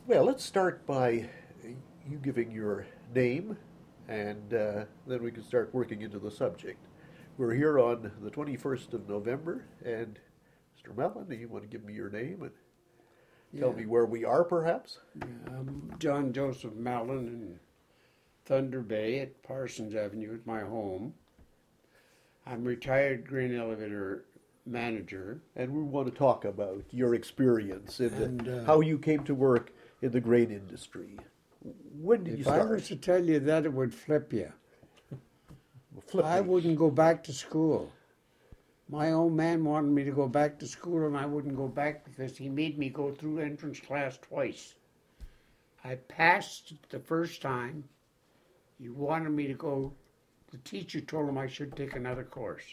Well, let's start by you giving your name, and then we can start working into the subject. We're here on the 21st of November, and Mr. Mellon, do you want to give me your name and tell Yeah, me where we are, perhaps? I'm John Joseph Mallon in Thunder Bay at Parsons Avenue at my home. I'm retired grain elevator manager, And we want to talk about your experience and and how you came to work in the grain industry. When did you if I start? was to tell you that, it would flip you. Flip I me. wouldn't go back to school. My old man wanted me to go back to school, and I wouldn't go back because he made me go through entrance class twice. I passed the first time. He wanted me to go. The teacher told him I should take another course.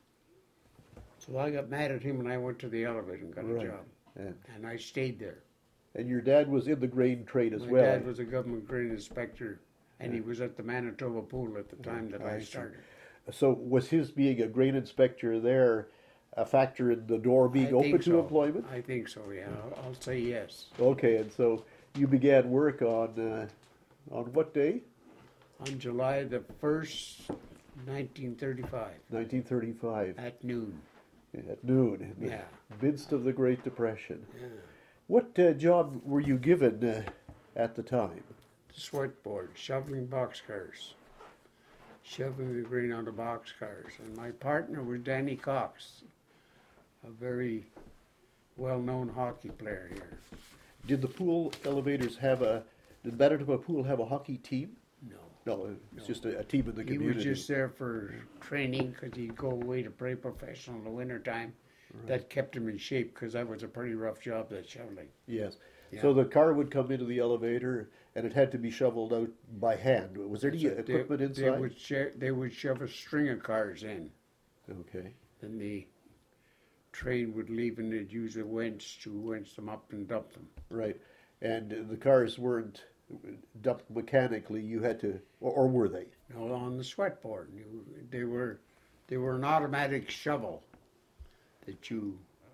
So I got mad at him and I went to the elevator and got Right. a job. And, And I stayed there. and your dad was in the grain trade as My well. dad was a government grain inspector, and he was at the Manitoba Pool at the time that I I see. started. So was his being a grain inspector there a factor in the door being I open think to so. employment? I think so, yeah. I'll say yes. Okay, and so you began work on what day? On July the 1st, 1935, 1935 at noon. at noon in the Yeah. midst of the Great Depression. Yeah. What job were you given at the time? Sweatboard, shoveling boxcars, shoveling the grain onto boxcars. And my partner was Danny Cox, a very well-known hockey player here. Did the pool elevators have did Manitoba Pool have a hockey team? No. No, it's No. just a team in the He community. was just there for training because he'd go away to play professional in the wintertime. That kept him in shape because that was a pretty rough job, that shoveling. Yes. Yeah. So the car would come into the elevator and it had to be shoveled out by hand. Was there any equipment inside? They would shove a string of cars in, Okay. and the train would leave, and they'd use a winch to winch them up and dump them. Right. And the cars weren't dumped mechanically. You had to, or were they? No, on the sweatboard. They were an automatic shovel that you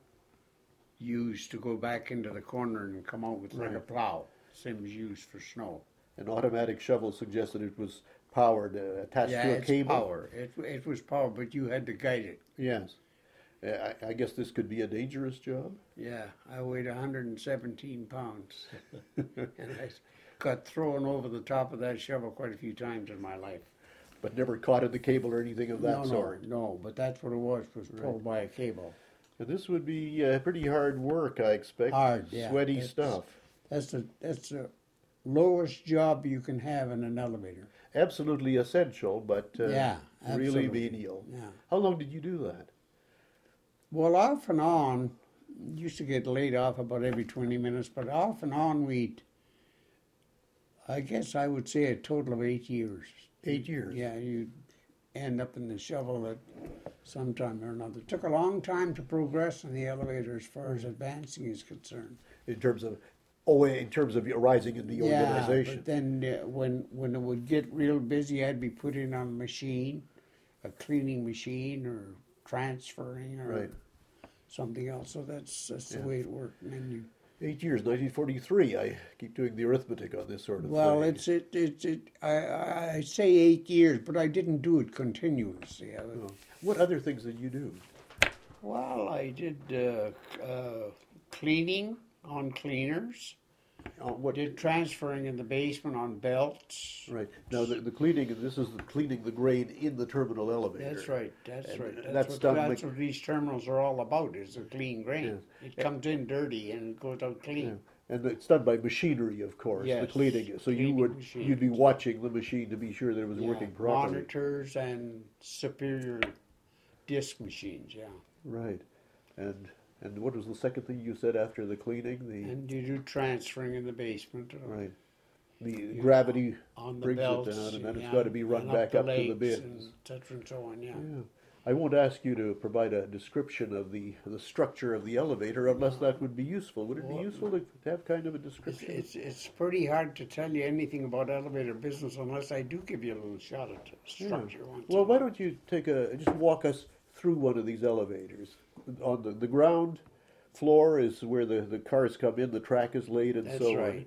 used to go back into the corner and come out with like a Right. plow, same as used for snow. An automatic shovel suggested it was powered, attached Yeah, to a it's cable. power. It was power, but you had to guide it. Yes. I guess this could be a dangerous job. Yeah, I weighed 117 pounds, and I got thrown over the top of that shovel quite a few times in my life. But never caught in the cable or anything of that sort. No, but that's what it was pulled by a cable. And this would be pretty hard work, I expect. Hard, yeah. Sweaty It's- stuff. That's the lowest job you can have in an elevator. Absolutely essential, but Yeah, really absolutely. menial. Yeah. How long did you do that? Well, off and on, used to get laid off about every 20 minutes, but off and on I guess I would say a total of 8 years. 8 years. Yeah, you end up in the shovel at some time or another. It took a long time to progress in the elevator as far as advancing is concerned. In terms of rising in the Yeah, organization. but then when it would get real busy, I'd be put in on a machine, a cleaning machine, or transferring, or Right. something else. So that's the Yeah. way it worked. And then you, 8 years, 1943. I keep doing the arithmetic on this sort of well, thing. I say 8 years, but I didn't do it continuously. Oh. What other things did you do? Well, I did cleaning on cleaners. What Did transferring in the basement on belts. Right. Now, the cleaning, this is the cleaning the grain in the terminal elevator. That's right. That's And right. that's done That's what these terminals are all about. Is the clean grain. It comes in dirty and it goes out clean. Yeah. And it's done by machinery, of course, the Yes, cleaning. So cleaning you'd be watching the machine to be sure that it was Yeah, working properly. monitors and superior disc machines. Yeah. Right. And what was the second thing you said after the cleaning? And you do transferring in the basement. Right. The gravity On the brings belts. it down, and then it's yeah, got to be run and back up to the legs bins. and et cetera and so on. Yeah. Yeah. I won't ask you to provide a description of the structure of the elevator unless that would be useful. Would it be Well, useful to have kind of a description? It's pretty hard to tell you anything about elevator business unless I do give you a little shot at the structure. once Well, in a why while. don't you just walk us through one of these elevators? On the ground floor is where the cars come in, the track is laid and That's so right.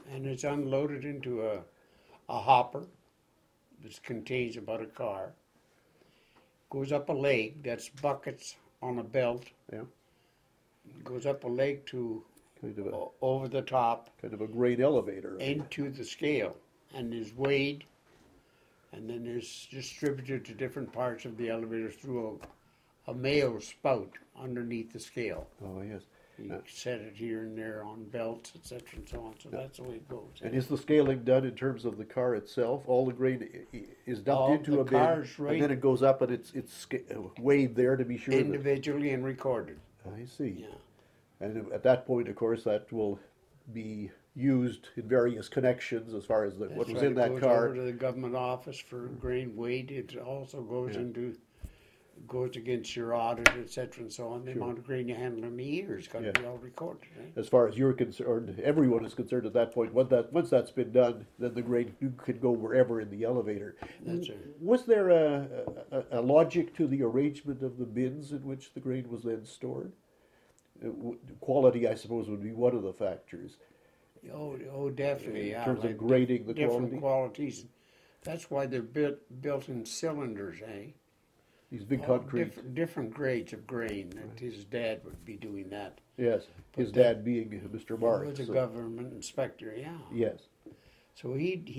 and it's unloaded into a hopper that contains about a car. Goes up a leg, that's buckets on a belt. Yeah. Goes up a leg to Kind of over the top a grain elevator. into the scale, and is weighed, and then is distributed to different parts of the elevator through a male spout underneath the scale. Oh, yes. You set it here and there on belts, etc., and so on. So that's the way it goes. And is the scaling done in terms of the car itself? All the grain is dumped All into the a bin, cars, right. and then it goes up and it's weighed there to be sure. Individually and recorded. I see. Yeah. And at that point, of course, that will be used in various connections as far as what That's was right. in that It goes car. over to the government office for grain weight. It also goes goes against your audit, etc., and so on. The amount of grain you handle in a year has got to be all recorded. Right? As far as you're concerned, everyone is concerned at that point. Once that's been done, then the grain could go wherever in the elevator. That's right. Was there a logic to the arrangement of the bins in which the grain was then stored? Quality, I suppose, would be one of the factors. Oh, definitely. In terms of grading the different quality? qualities. That's why they're built in cylinders, eh? These big concrete. Different grades of grain. That his dad would be doing that. Yes, his dad being Mr. He Marks. was a government inspector, yeah. Yes. So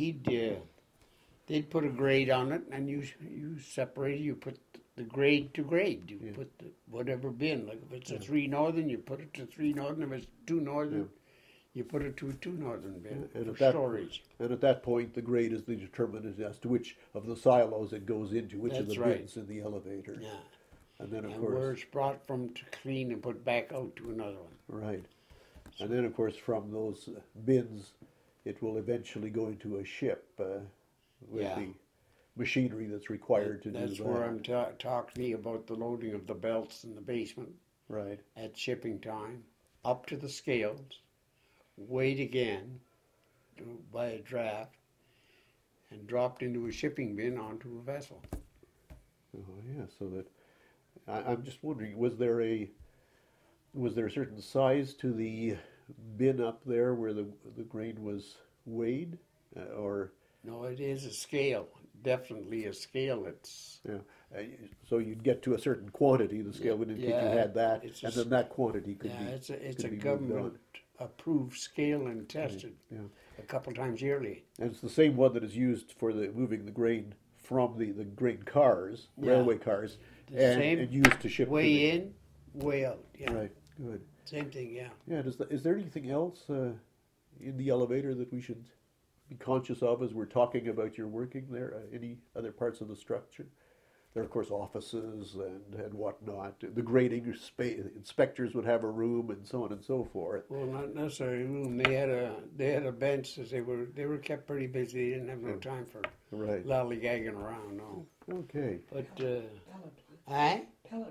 they'd put a grade on it, and you separate it. You put the grade to grade. You put whatever bin. Like if it's a 3 Northern, you put it to 3 Northern. If it's 2 Northern, you put it to a 2 Northern bin And for storage. And at that point, the grade is determined as to which of the silos it goes into, which of the That's right. bins in the elevator. Yeah. And then, of And course, where it's brought from to clean and put back out to another one. right. And then, of course, from those bins, it will eventually go into a ship with the machinery that's required to do that. That's where I'm talking about the loading of the belts in the basement Right. at shipping time, up to the scales, weighed again by a draft, and dropped into a shipping bin onto a vessel. Oh, yeah. So that I'm just wondering, was there a certain size to the bin up there where the grain was weighed, or? No, it is a scale. Definitely a scale. It's So you'd get to a certain quantity, the scale would indicate you had that, and then that quantity could be. it's a be moved government on. approved scale and tested a couple times yearly. And it's the same one that is used for moving the grain from the grain cars, railway cars, and used to ship. Way in, way out. Yeah. Right. Good. Same thing. Yeah. Yeah. Is there anything else in the elevator that we should be conscious of as we're talking about your working there? Any other parts of the structure? There are, of course, offices and whatnot. The grading inspectors would have a room and so on and so forth. Well, not necessarily a room. They had a bench as they were kept pretty busy. They didn't have no time for lollygagging around. No. Okay. But Pellet plant.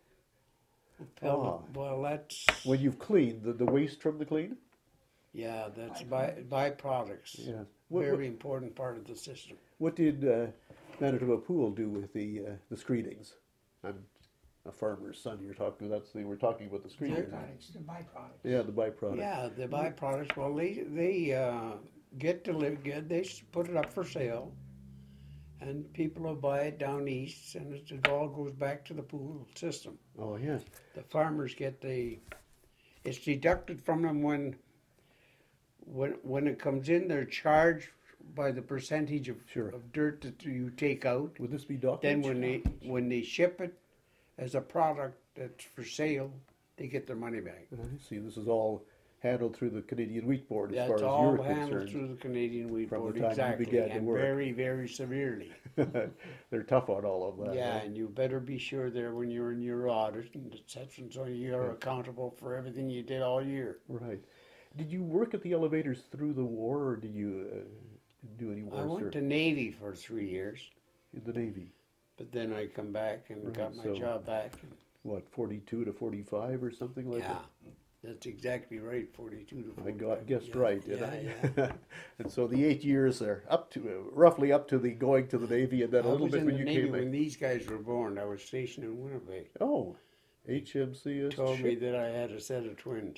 pellet. Well, that's When you've cleaned the waste from the clean. that's byproducts. Yes. Very important part of the system. What did Manitoba Pool do with the screenings? I'm a farmer's son. We're talking about the screenings. The byproducts. Yeah, the byproduct. Yeah, the byproducts. Well, they get delivered. They put it up for sale, and people will buy it down east, and it all goes back to the pool system. Oh yes. The farmers get it's deducted from them when it comes in. They're charged by the percentage of dirt that you take out. Would this be dockage? Then when they ship it as a product that's for sale, they get their money back. I see. This is all handled through the Canadian Wheat Board as That's far all as you're handled concerned. through the Canadian Wheat from the Board, time you exactly, began to and work. very, very severely. They're tough on all of that. Yeah, right? and you better be sure there when you're in your audit and etc. So you're accountable for everything you did all year. Right. Did you work at the elevators through the war, or did you do any war I went to Navy for 3 years, in the Navy? but then I come back and got my so- job back. What, 42 to 45 or something like Yeah, that's exactly right, 42 to 45. I guessed yeah. right, didn't I? And so the 8 years are roughly up to the going to the Navy, and then a I little was bit in when the you Navy came when back. these guys were born. I was stationed in Winnipeg. Oh, HMCS Told me ship. that I had a set of twins.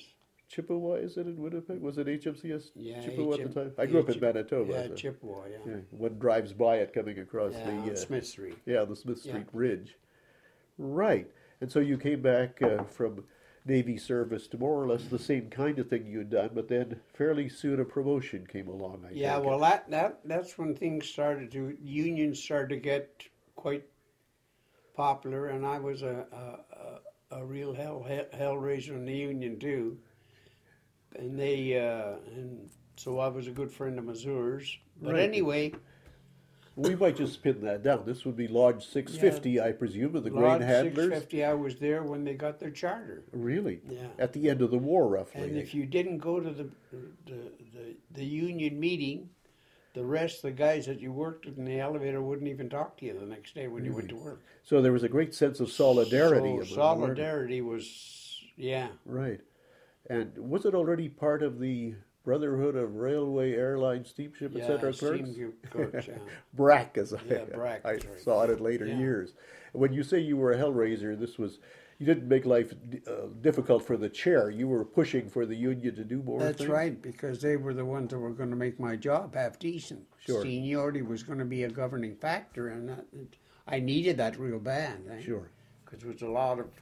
Chippewa, is it in Winnipeg? Was it HMCS Yeah, Chippewa at HM the time? I grew up in HM Manitoba. Yeah, so, Chippewa, yeah. yeah, one drives by it coming across Yeah, on the Smith Street. the Smith Yeah. Street Ridge. Right. And so you came back from Navy service to more or less the same kind of thing you'd done, but then fairly soon a promotion came along, I Yeah, take it. well, that's when things started to unions started to get quite popular, and I was a real hellraiser in the union too. And they and so I was a good friend of Mazur's. But Right. anyway, We might just pin that down. This would be Lodge 650, I presume, of the Lodge grain handlers. 650, I was there when they got their charter. Really? Yeah. At the end of the war, roughly. And if you didn't go to the union meeting, the rest of the guys that you worked with in the elevator wouldn't even talk to you the next day when you went to work. So there was a great sense of solidarity. So among solidarity was, yeah. Right. And was it already part of the Brotherhood of Railway, Airline, Steamship, Yeah, etc. clerks? steam clerks, yeah. BRAC, as Yeah, BRAC, I that's right. saw it in later Yeah. years. When you say you were a hellraiser, this was, you didn't make life difficult for the chair. You were pushing for the union to do more That's things? right, because they were the ones that were going to make my job half decent. Sure. Seniority was going to be a governing factor, and I needed that real bad. Eh? Sure. Because there was a lot of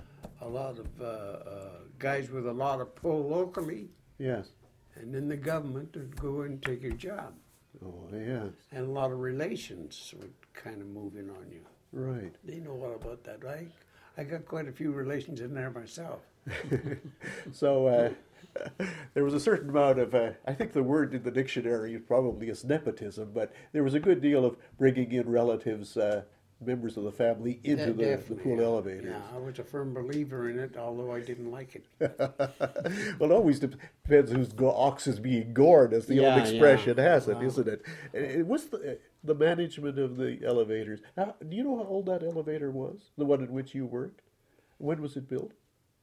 guys with a lot of pull locally, Yes. and then the government would go and take your job, Oh, yes. and a lot of relations would kind of move in on you. Right. They know all about that, right? I got quite a few relations in there myself. So there was a certain amount of, I think the word in the dictionary probably is nepotism, but there was a good deal of bringing in relatives, members of the family into the Definitely, pool yeah. elevators. Yeah, I was a firm believer in it, although I didn't like it. Well, it always depends whose ox is being gored, as the old Yeah, expression yeah. has it, Wow. isn't it? What's the management of the elevators? Do you know how old that elevator was? The one in which you worked? When was it built?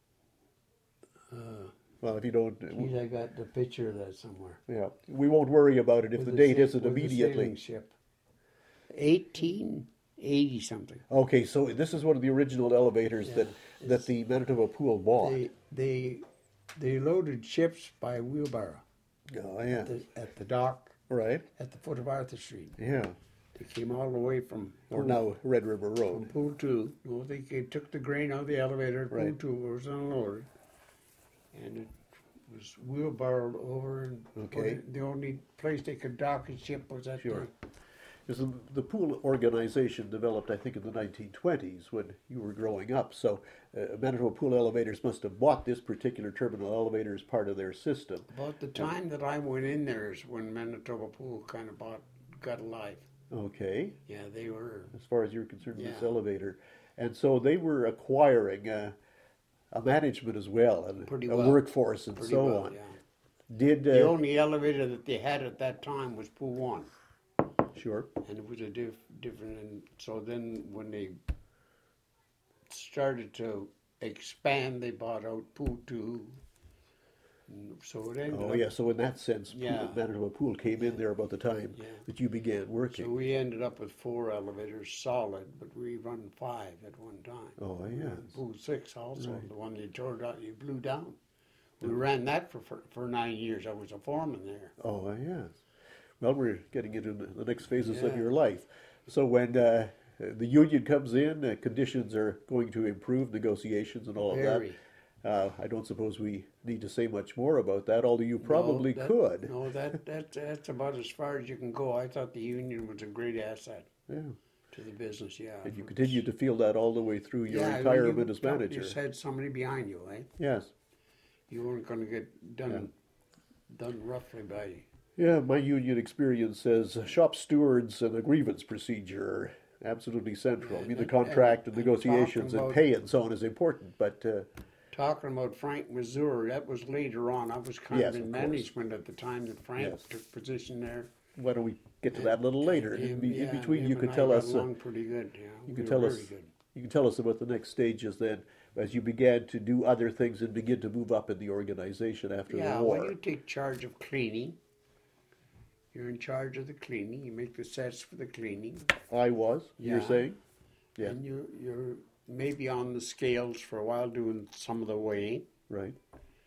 Well, if you don't, Geez, I got the picture of that somewhere. yeah, we won't worry about it if With the the date sa- isn't with the immediately. sailing ship. 1880 something. Okay, so this is one of the original elevators Yeah, that the Manitoba Pool bought. They loaded ships by wheelbarrow Oh, yeah, at the dock right, at the foot of Arthur Street. yeah, They came all the way from or now Red River Road. Pool 2. No, they took the grain out of the elevator at Pool Right. 2 where it was unloaded. And it was wheelbarrowed over, and Okay. the only place they could dock a ship was at Sure. Because the pool organization developed, I think, in the 1920s when you were growing up. So Manitoba Pool Elevators must have bought this particular terminal elevator as part of their system. About the time that I went in there is when Manitoba Pool kind of got alive. Okay, Yeah, they were. as far as you're concerned, this Yeah. elevator. And so they were acquiring a management as well, and Pretty a well. workforce and Pretty so well, on. yeah. Did, The only elevator that they had at that time was Pool 1. sure, And it was a different, and so then when they started to expand, they bought out Pool 2. And so it ended oh up, yeah, so in that sense, Yeah. Manitoba Pool came in there about the time Yeah. that you began so working. we ended up with 4 elevators solid, but we run 5 at one time. Oh, yes. Pool 6 also, Right. the one you tore down, you blew down. We ran that for 9 years. I was a foreman there. Oh, yes. Well, we're getting into the next phases of Yeah. your life. So when the union comes in, conditions are going to improve, negotiations and all of Very. that. I don't suppose we need to say much more about that, although you probably No, could. No, that's about as far as you can go. I thought the union was a great asset Yeah. to the business. Yeah, And you continued to feel that all the way through your Yeah, retirement you as manager. just had somebody behind you, eh? Yes. You weren't going to get done roughly by. Yeah, my union experience says shop stewards and a grievance procedure are absolutely central. I mean, the And- contract and and negotiations talking and about- pay and so on is important, but Talking about Frank Missouri, that was later on. I was kind Yes, of in of course. management at the time that Frank Yes. took position there. why don't we get to that a little later? In Yeah, between, you him could and tell I got us. along pretty good. Yeah, You we can were tell very us. good. You can tell us about the next stages then, as you began to do other things and begin to move up in the organization after Yeah, the war. when you take charge of cleaning, you're in charge of the cleaning. You make the sets for the cleaning, I was. You're Yeah. saying? Yeah. and you're maybe on the scales for a while doing some of the weighing. Right.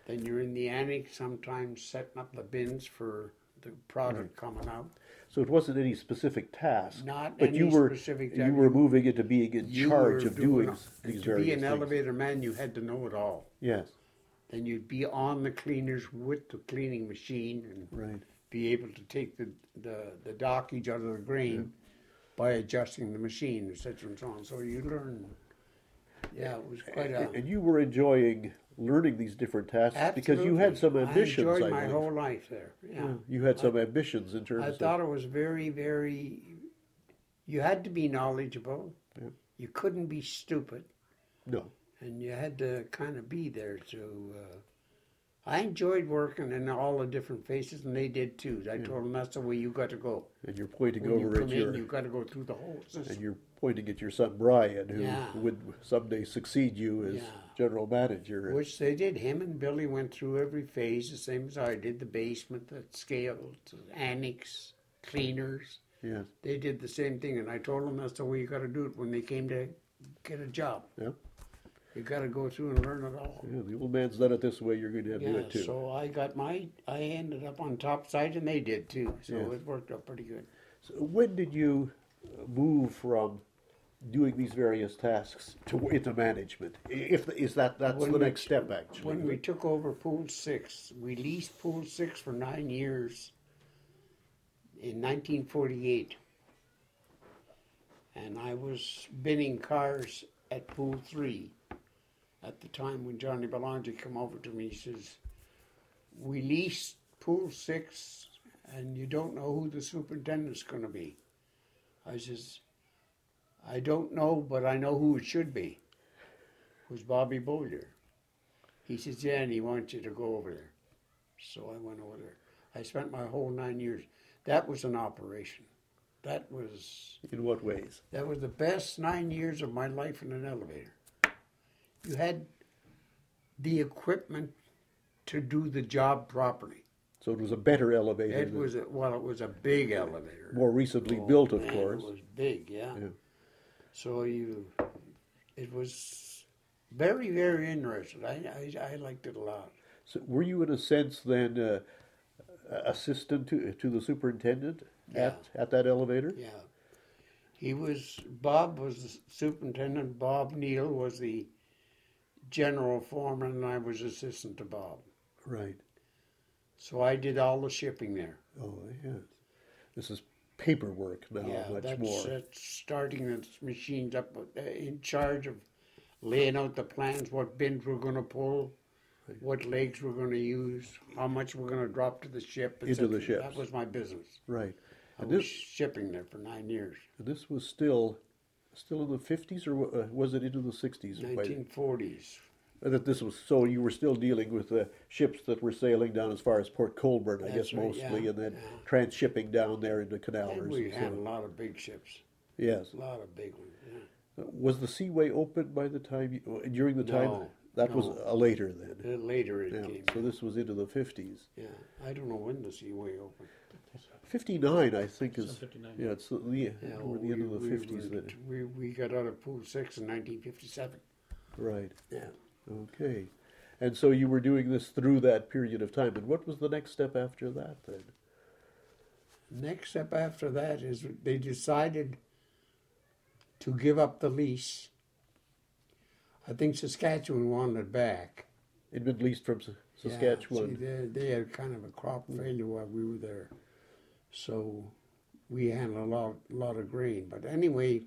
Then you're in the annex sometimes setting up the bins for the product coming out. So it wasn't any specific task, Not but any you were specific you task. were moving into being in You charge were of doing doing- these to various be an things. elevator man, you had to know it all. Yes, Then you'd be on the cleaners with the cleaning machine and right. be able to take the dockage out of the grain by adjusting the machine, etc. and so on. So you learn. Yeah, it was quite a. And you were enjoying learning these different tasks because you had some ambitions. I enjoyed my believe. whole life there. Yeah. You had some ambitions in terms I of. thought it was very, very. You had to be knowledgeable. Yeah. You couldn't be stupid, No, and you had to kind of be there to. I enjoyed working in all the different faces, and they did too. I told them that's the way you got to go. and you're pointing When you over come at in, your you got to go through the whole system. and you're pointing at your son Brian, who Yeah. would someday succeed you as Yeah. general manager. Which they did. Him and Billy went through every phase the same as I did. The basement, the scale, the annex, cleaners. Yes, They did the same thing, and I told them that's the way you got to do it when they came to get a job. yeah. You got to go through and learn it all. Yeah, the old man's done it this way. You're going to have to do Yeah, it too. so I ended up on top side, and they did too. So Yeah. it worked out pretty good. So when did you move from doing these various tasks to into management? If is that's When the we- next step actually? When we took over Pool 6, we leased Pool 6 for 9 years in 1948. And I was binning cars at Pool 3 at the time when Johnny Belanger came over to me. He says, we leased Pool 6 and you don't know who the superintendent's going to be. I says, I don't know, but I know who it should be. It was Bobby Bowyer. He says, yeah, and he wants you to go over there. So I went over there. I spent my whole 9 years. That was an operation. That was In what ways? the best 9 years of my life in an elevator. You had the equipment to do the job properly. So it was a better elevator. It was a big elevator. more recently Oh, built, of man, course. It was big, yeah. Yeah. So it was very, very interesting. I liked it a lot. So were you, in a sense, then assistant to the superintendent at that elevator? Yeah. Bob was the superintendent, Bob Neal was the general foreman, and I was assistant to Bob. Right. So I did all the shipping there. Oh, yeah. This is paperwork now, much more. That's starting the machines up, in charge of laying out the plans, what bins we're going to pull, what legs we're going to use, how much we're going to drop to the ship. Into etc. the ships. That was my business. Right. I And was this shipping there for 9 years. this was still in the 50s, or was it into the 60s? 1940s. That this was, so you were still dealing with ships that were sailing down as far as Port Colborne, I That's guess, right, mostly, yeah, and then yeah. transshipping down there into And canalers. we and so had a on. lot of big ships. Yes. A lot of big ones, yeah. Was the Seaway open by the time, during the time? No, That was no. later then. Later it Yeah. came. So this was into the 50s. Yeah, I don't know when the Seaway opened. 59, I think, is. 59. Yeah, it's toward the end of the 50s then. We got out of Pool 6 in 1957. Right. Yeah. Okay. And so you were doing this through that period of time. And what was the next step after that then? Next step after that is they decided to give up the lease. I think Saskatchewan wanted it back. It'd been leased from Saskatchewan. Yeah, see, they had kind of a crop failure while we were there. So we handled a lot of grain. But anyway,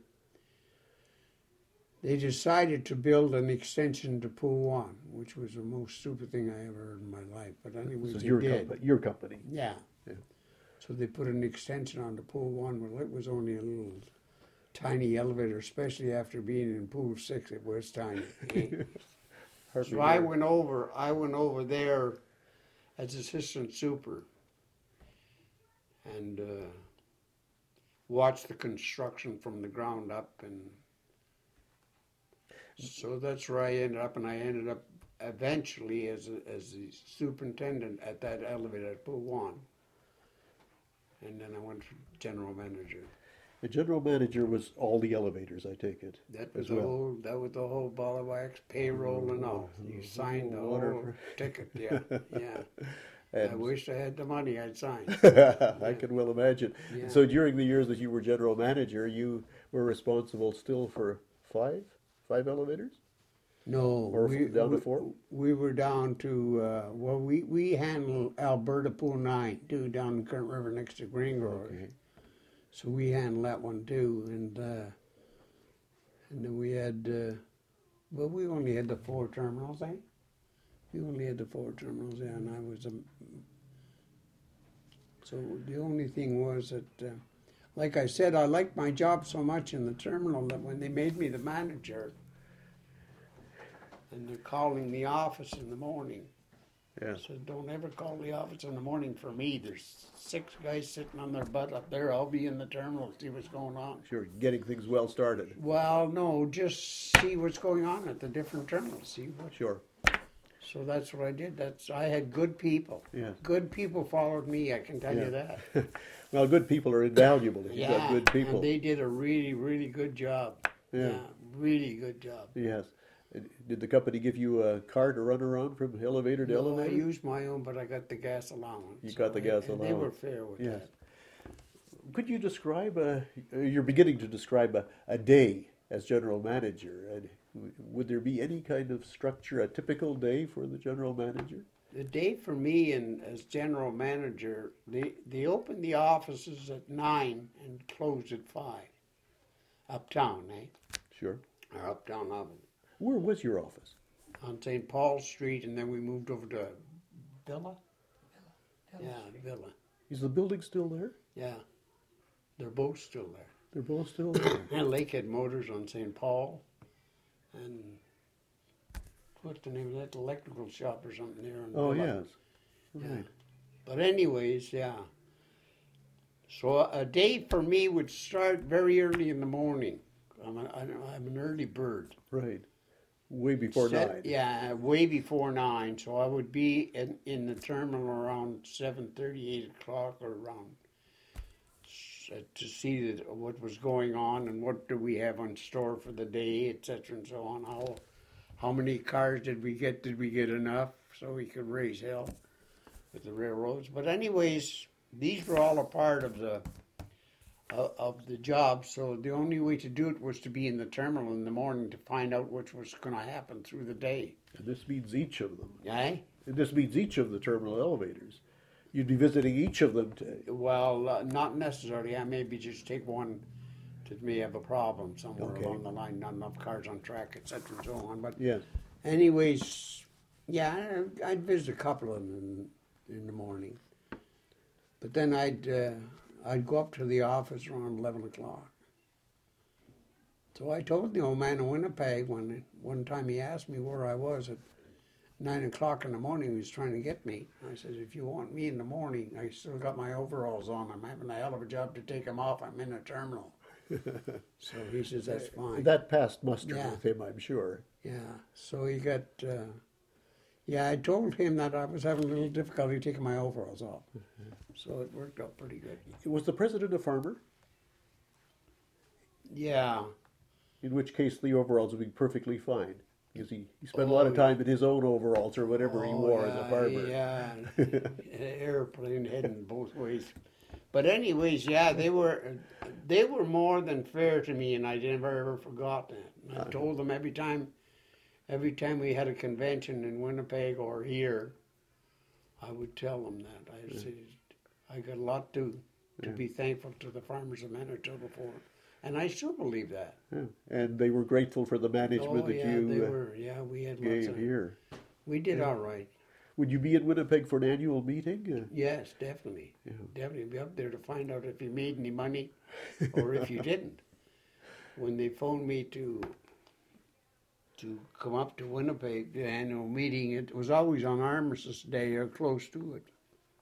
they decided to build an extension to Pool 1, which was the most stupid thing I ever heard in my life. But anyway, This is they your did. company. Your company. Yeah. Yeah. So they put an extension on to Pool 1. Well, it was only a little tiny elevator, especially after being in Pool 6. It was tiny. Okay? Hardly So I more. went over there as assistant super and watched the construction from the ground up, and so that's where I ended up. And I ended up eventually as the superintendent at that elevator at Pool 1, and then I went to general manager. The general manager was all the elevators, I take it, That was as the well. whole ball of wax, payroll and all. You signed the Water whole ticket, yeah, yeah. I And wish I had the money, I'd sign. I can well imagine. Yeah. And so during the years that you were general manager, you were responsible still for five elevators? No, Or down to 4? we were down to, we handle Alberta Pool 9 too, down in Current River next to Green Grove. Okay. So we handle that one too, and then we had, we only had the 4 terminals, eh? We only had the 4 terminals, yeah, and I was so the only thing was that, like I said, I liked my job so much in the terminal that when they made me the manager, and they're calling the office in the morning, Yeah. I said, don't ever call the office in the morning for me. There's 6 guys sitting on their butt up there. I'll be in the terminal, see what's going on. Sure, getting things well started. Well, no, just see what's going on at the different terminals. See what. Sure. So that's what I did. I had good people. Yeah. Good people followed me. I can tell Yeah. you that. Well, good people are invaluable if you've got Yeah, good people. and they did a really, really good job. Yeah. Really good job. Yes. Did the company give you a car to run around from elevator to No, I elevator? used my own, but I got the gas allowance. You got the gas and They were allowance. fair with Yes. that. Could you describe you're beginning to describe a day as general manager. And would there be any kind of structure, a typical day for the general manager? The day for me and as general manager, they opened the offices at 9 and closed at 5. Uptown, eh? Sure. Or uptown oven. Where was your office? On St. Paul Street, and then we moved over to Villa? Yeah, Villa. Is the building still there? Yeah. They're both still there. They're both still there. And Lakehead Motors on St. Paul. And what's the name of that? Electrical shop or something there on Oh, Villa. yes. Yeah. Right. But anyways, yeah. So a day for me would start very early in the morning. I'm an early bird. Right. Way before 9. Yeah, way before 9. So I would be in the terminal around 7:30, 8 o'clock, or around to see what was going on and what do we have on store for the day, etc. and so on. How many cars did we get? Did we get enough so we could raise hell with the railroads? But anyways, these were all a part of the job. So the only way to do it was to be in the terminal in the morning to find out what was going to happen through the day. And this means each of them. Eh? And this means each of the terminal elevators. You'd be visiting each of them. Well, not necessarily. I maybe just take one that may have a problem somewhere Okay. along the line, not enough cars on track, etc. and so on. But Yes. anyways, yeah, I'd visit a couple of them in the morning. But then I'd go up to the office around 11 o'clock. So I told the old man in Winnipeg one time he asked me where I was at 9 o'clock in the morning. He was trying to get me. I said, if you want me in the morning, I still got my overalls on. I'm having a hell of a job to take them off. I'm in a terminal. So he says, that's fine. That passed muster Yeah. with him, I'm sure. Yeah, so he got, I told him that I was having a little difficulty taking my overalls off. So it worked out pretty good. Was the president a farmer? Yeah. In which case the overalls would be perfectly fine. Because he spent a lot of time in his own overalls or whatever he wore as a farmer. Yeah, airplane heading both ways. But anyways, yeah, they were more than fair to me, and I never ever forgot that. And I told them every time we had a convention in Winnipeg or here, I would tell them that. I said, I got a lot to be thankful to the farmers of Manitoba for. And I still believe that. Yeah. And they were grateful for the management that they you were. Yeah, we had lots gave of. here. We did all right. Would you be in Winnipeg for an annual meeting? Yes, definitely. Yeah. Definitely be up there to find out if you made any money or if you didn't. When they phoned me to come up to Winnipeg, the annual meeting, it was always on Armistice Day or close to it.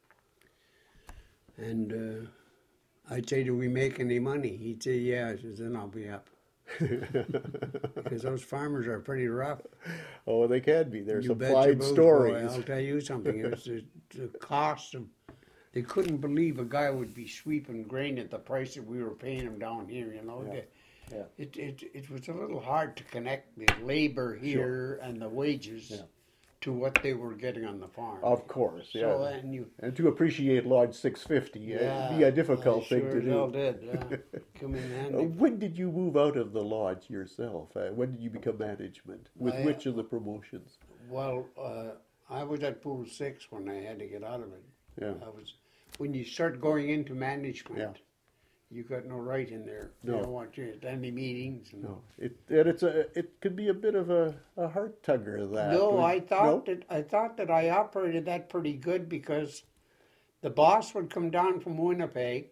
And I'd say, do we make any money? He'd say, yeah. I says, then I'll be up. Because those farmers are pretty rough. Oh, they can be. There's You some bet your fine bones, stories. boy, I'll tell you something. It was the cost of They couldn't believe a guy would be sweeping grain at the price that we were paying him down here, you know. Yeah. Yeah. It was a little hard to connect the labor here and the wages Yeah. to what they were getting on the farm. Of course, yeah. So, and to appreciate Lodge 650, it'd be a difficult I thing sure to as do. hell did, yeah. Come in handy. When did you move out of the lodge yourself? When did you become management? With which of the promotions? Well, I was at Pool 6 when I had to get out of it. Yeah. When you start going into management, Yeah. you got no right in there. No. They don't want you at any meetings. And No, it can be a bit of a heart tugger that. No, I thought that I operated that pretty good because the boss would come down from Winnipeg,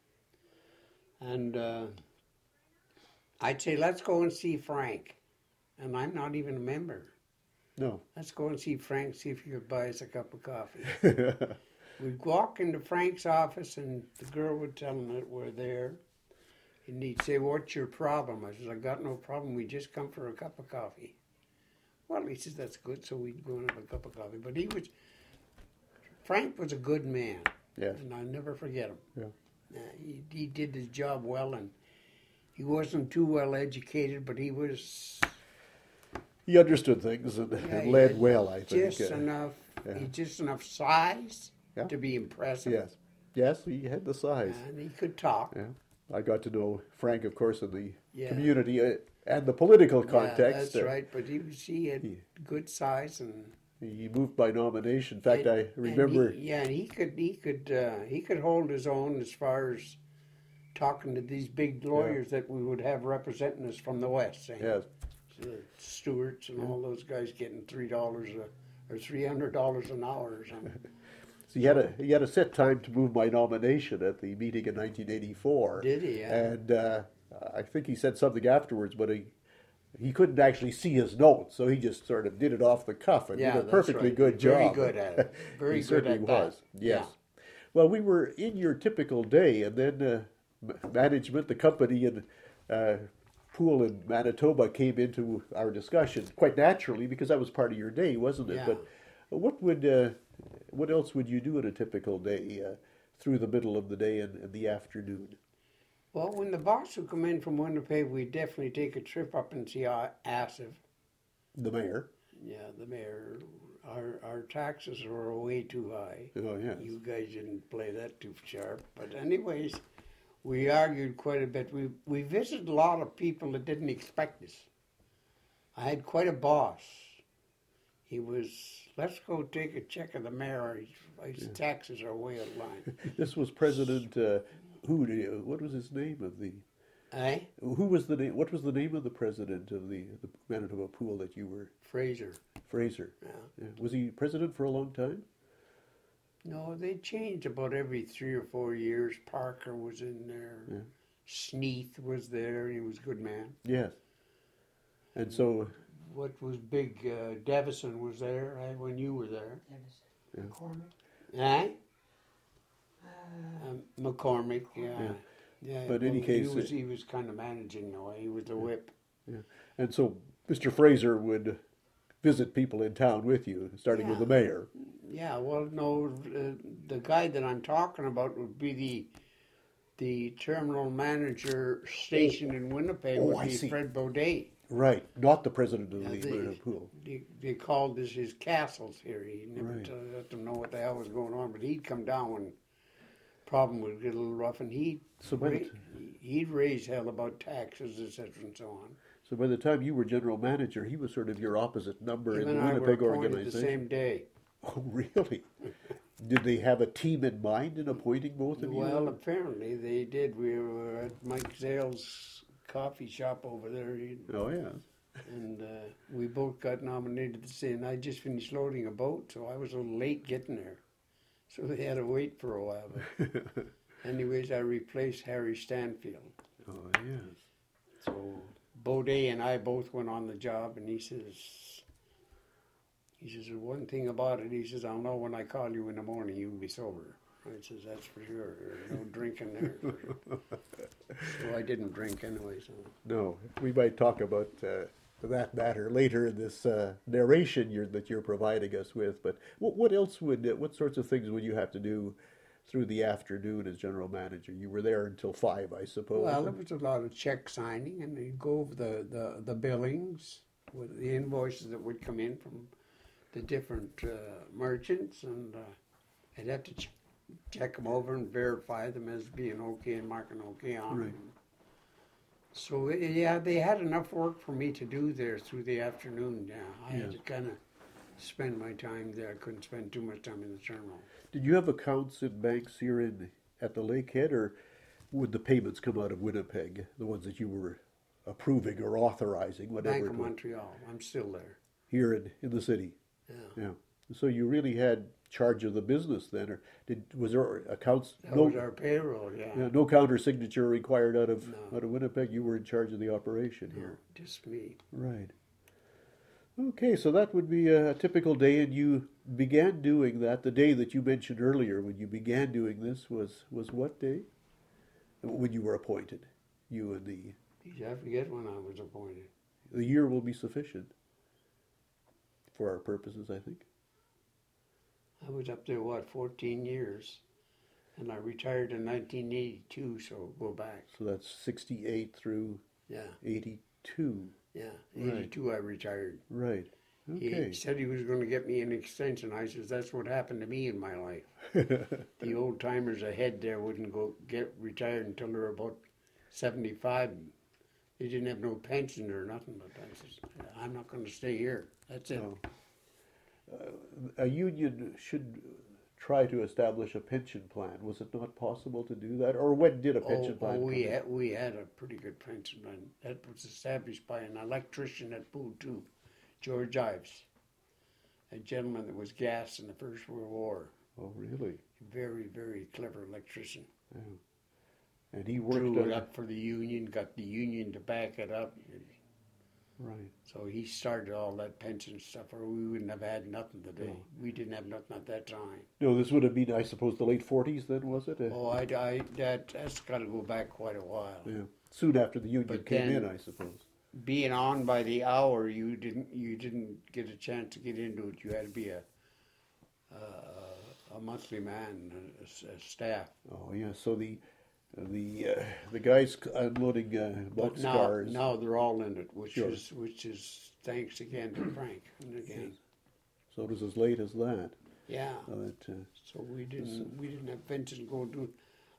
and I'd say, "Let's go and see Frank," and I'm not even a member. No. Let's go and see Frank, see if he could buy us a cup of coffee. We'd walk into Frank's office, and the girl would tell him that we're there. And he'd say, "What's your problem?" I says, "I got no problem. We just come for a cup of coffee." Well, he says, "That's good." So we'd go and have a cup of coffee. But Frank was a good man. Yes. And I'll never forget him. Yeah. He did his job well, and he wasn't too well educated, but he was He understood things and he led had well, I think. just enough. yeah. He just enough size Yeah. to be impressive. Yes. Yes, he had the size. And he could talk. Yeah. I got to know Frank, of course, in the Yeah. community and the political context. Yeah, that's right. But he had good size and. He moved by nomination. In fact, I remember. And he could hold his own as far as talking to these big lawyers that we would have representing us from the West, saying Yes. Stewarts and all those guys getting $3 or $300 an hour or something. So he had a set time to move my nomination at the meeting in 1984. Did he? Yeah. And I think he said something afterwards, but he couldn't actually see his notes, so he just sort of did it off the cuff and did a that's perfectly right. good Very job. good at it. Very He good certainly at was. that. Yes. Yeah. Well, we were in your typical day, and then management, the company, and Pool in Manitoba came into our discussion quite naturally because that was part of your day, wasn't it? Yeah. But what else would you do in a typical day through the middle of the day and the afternoon? Well, when the boss would come in from Winnipeg, we'd definitely take a trip up and see Asif. The mayor. Yeah, the mayor. Our taxes were way too high. Oh, yes. You guys didn't play that too sharp. But anyways, we argued quite a bit. We visited a lot of people that didn't expect us. I had quite a boss. He was, "Let's go take a check of the mayor. His taxes are way out of line." This was President, what was his name of the, Eh? who was the name, what was the name of the president of the Manitoba Pool that you were? Fraser. Fraser. Yeah. Yeah. Was he president for a long time? No, they changed about every 3 or 4 years. Parker was in there. Yeah. Sneath was there. He was a good man. Yes. And so, What was big? Davison was there when you were there. Yeah. McCormick. Eh? McCormick, yeah. But in any case, he was kind of managing the way. He was the whip. yeah. And so Mr. Fraser would visit people in town with you, starting with the mayor. Yeah, well, no, the guy that I'm talking about would be the terminal manager stationed in Winnipeg would I be see. Fred Baudet. Right, not the president of the Yeah, Manitoba Pool. They called this his castles here. He never Right. let them know what the hell was going on, but he'd come down when problem would get a little rough, and So he'd raise hell about taxes, etc., and so on. So by the time you were general manager, he was sort of your opposite number Him in and the I were Winnipeg appointed the organization. same day. Oh, really? Did they have a team in mind in appointing both of Well, you? apparently they did. We were at Mike Zale's coffee shop over there, Oh, yeah. and we both got nominated the same. I just finished loading a boat, so I was a little late getting there. So they had to wait for a while. But anyways, I replaced Harry Stanfield. Oh, yes. So Baudet and I both went on the job, and he says, one thing about it, he says, "I'll know when I call you in the morning, you'll be sober." I says, "That's for sure. There's no drinking there." So I didn't drink anyway. So No, we might talk about that matter later in this narration that you're providing us with. But what else what sorts of things would you have to do through the afternoon as general manager. You were there until 5, I suppose. Well, there was a lot of check signing, and you'd go over the billings with the invoices that would come in from the different merchants, and I'd have to check them over and verify them as being okay and marking okay on Right. them. So yeah, they had enough work for me to do there through the afternoon. Yeah, I had to kind of spend my time there. I couldn't spend too much time in the terminal. Did you have accounts in banks here at the Lakehead, or would the payments come out of Winnipeg, the ones that you were approving or authorizing, whatever Bank it of was, Montreal. I'm still there. here in the city? Yeah. Yeah. So you really had charge of the business then, or was there accounts? That was our payroll. Yeah. Yeah, no counter signature required out of No. Winnipeg. You were in charge of the operation here. No, just me. Right. Okay, so that would be a typical day, and you began doing that. The day that you mentioned earlier when you began doing this was what day? When you were appointed, you and I forget when I was appointed. the year will be sufficient for our purposes, I think. I was up there, 14 years, and I retired in 1982, so go back. So that's 68 through Yeah, 82. yeah. Right. 82 I retired. Right. Okay. He said he was going to get me an extension. I says, that's what happened to me in my life. The old timers ahead there wouldn't get retired until they were about 75. They didn't have no pension or nothing, but I says, I'm not going to stay here. That's it. No. A union should try to establish a pension plan. Was it not possible to do that, or when did a pension plan? we come in? we had a pretty good pension plan. That was established by an electrician at Pool 2, George Ives, a gentleman that was gassed in the First World War. Oh, really? Very, very clever electrician. Yeah. And he worked Drew it on up for the union, got the union to back it up. right. So he started all that pension stuff, or we wouldn't have had nothing today. No. We didn't have nothing at that time. No, this would have been, I suppose, the late 40s. Then was it? That's got to go back quite a while. Yeah. Soon after the union But came then- in, I suppose. Being on by the hour, you didn't get a chance to get into it. You had to be a monthly man, a staff. Oh, yeah. So the guys unloading But boxcars. now they're all in it, which Sure. is thanks again to Frank and again. So it was as late as that. Yeah. That, So we didn't have pension go do.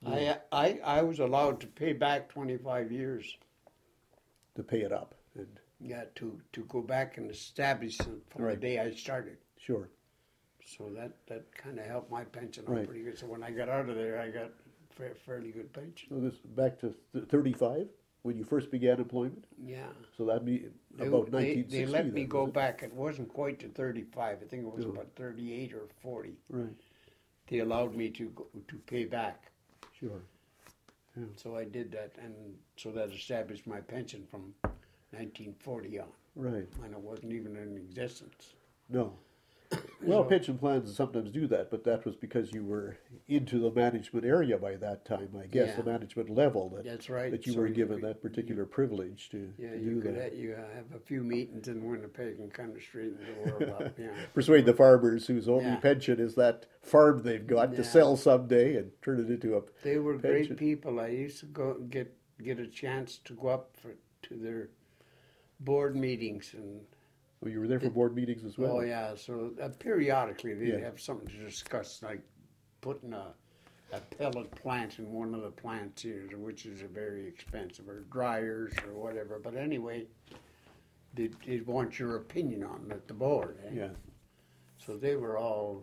I was allowed to pay back 25 years. to pay it up. And Yeah, to go back and establish it from Right. the day I started. sure. So that kind of helped my pension out Right. pretty good. So when I got out of there, I got fairly good pension. So this back to 35 when you first began employment. Yeah. So that'd be They, about they, 1960. they let me then, go was it? back. It wasn't quite to 35. I think it was No. about 38 or 40. Right. They allowed me to pay back. Sure. So I did that, and so that established my pension from 1940 on, Right. when it wasn't even in existence. No. Well, pension plans sometimes do that, but that was because you were into the management area by that time, I guess, Yeah. the management level That's right. that you So were given that particular privilege to Yeah, do you could that. you have a few meetings in Winnipeg and kind of straighten the world up. Yeah. Persuade the farmers whose only Yeah. pension is that farm they've got to Yeah. sell someday and turn it into a They were pension. great people. I used to go get a chance to go up to their board meetings and Oh, you were there for board meetings as well? oh yeah. So periodically they'd Yeah. have something to discuss, like putting a pellet plant in one of the plants here, which is very expensive, or dryers or whatever. But anyway, they'd want your opinion on it at the board. Eh? Yeah. So they were all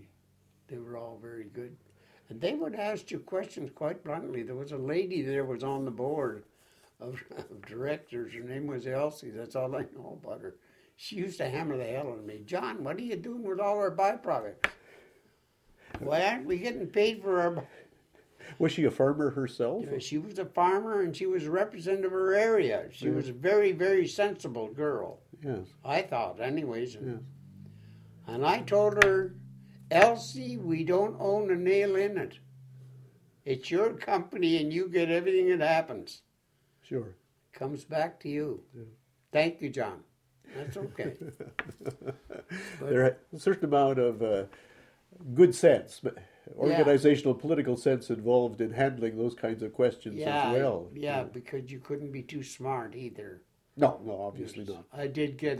very good, and they would ask you questions quite bluntly. There was a lady there was on the board of directors. Her name was Elsie. That's all I know about her. She used to hammer the hell out of me. John, what are you doing with all our byproducts? Why aren't we getting paid for our? Was she a farmer herself? She was a farmer and she was a representative of her area. She was a very, very sensible girl. Yes. I thought, anyways. Yes. And I told her, Elsie, we don't own a nail in it. It's your company and you get everything that happens. Sure. Comes back to you. Yeah. Thank you, John. That's okay. There a certain amount of good sense organizational political sense involved in handling those kinds of questions as well. Yeah, because you couldn't be too smart either. No, obviously not. I did get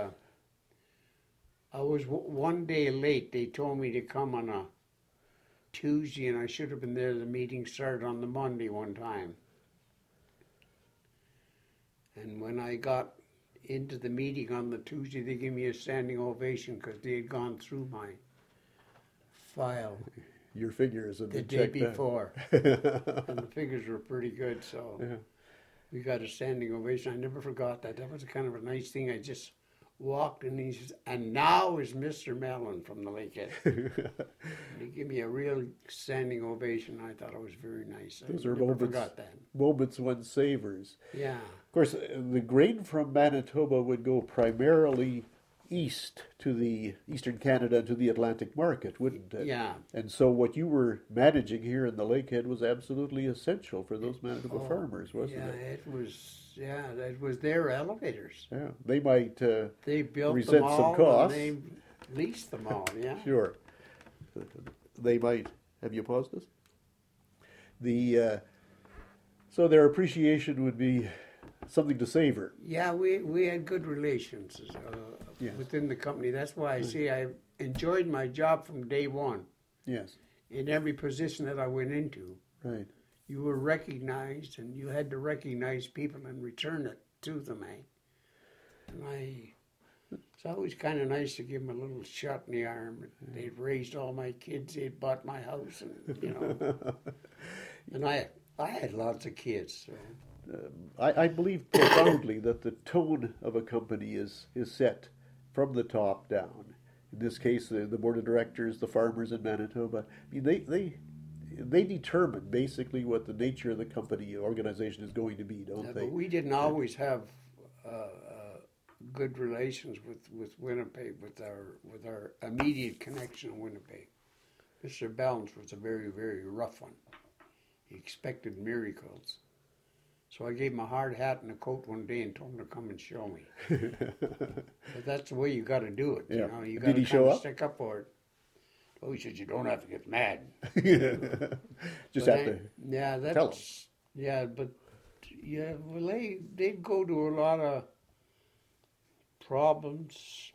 I was one day late. They told me to come on a Tuesday, and I should have been there. The meeting started on the Monday one time. And when I got into the meeting on the Tuesday, they gave me a standing ovation because they had gone through my file Your figures have the been day checked before. And the figures were pretty good, so we got a standing ovation. I never forgot that. That was kind of a nice thing. I just walked and he says, and now is Mr. Mellon from the Lakehead. He gave me a real standing ovation. I thought it was very nice. Those I are never forgot that. moments one savors. Yeah. Of course, the grain from Manitoba would go primarily east to the eastern Canada, to the Atlantic market, wouldn't it? Yeah. And so what you were managing here in the Lakehead was absolutely essential for those Manitoba farmers, wasn't it? It was their elevators. Yeah, they might They built resent them all some costs. and they leased them all, yeah. Sure. They might. Have you paused this? So their appreciation would be something to savor. Yeah, we had good relations Yes. within the company. That's why I say I enjoyed my job from day one. Yes, In every position that I went into, right. you were recognized, and you had to recognize people and return it to them. It's always kind of nice to give them a little shot in the arm. They'd raised all my kids. They'd bought my house, and and I had lots of kids. So. I believe profoundly that the tone of a company is set from the top down. In this case, the board of directors, the farmers in Manitoba, I mean, they determine basically what the nature of the company organization is going to be, don't they? But we didn't always have good relations with Winnipeg, with our immediate connection in Winnipeg. Mr. Ballance was a very, very rough one. He expected miracles. So I gave him a hard hat and a coat one day and told him to come and show me. But that's the way you got to do it. Yeah. You Did he got show to up? stick up for it. Oh, he said you don't have to get mad. Just But have to Yeah, that's tell 'em. yeah, but yeah, well they'd go to a lot of problems.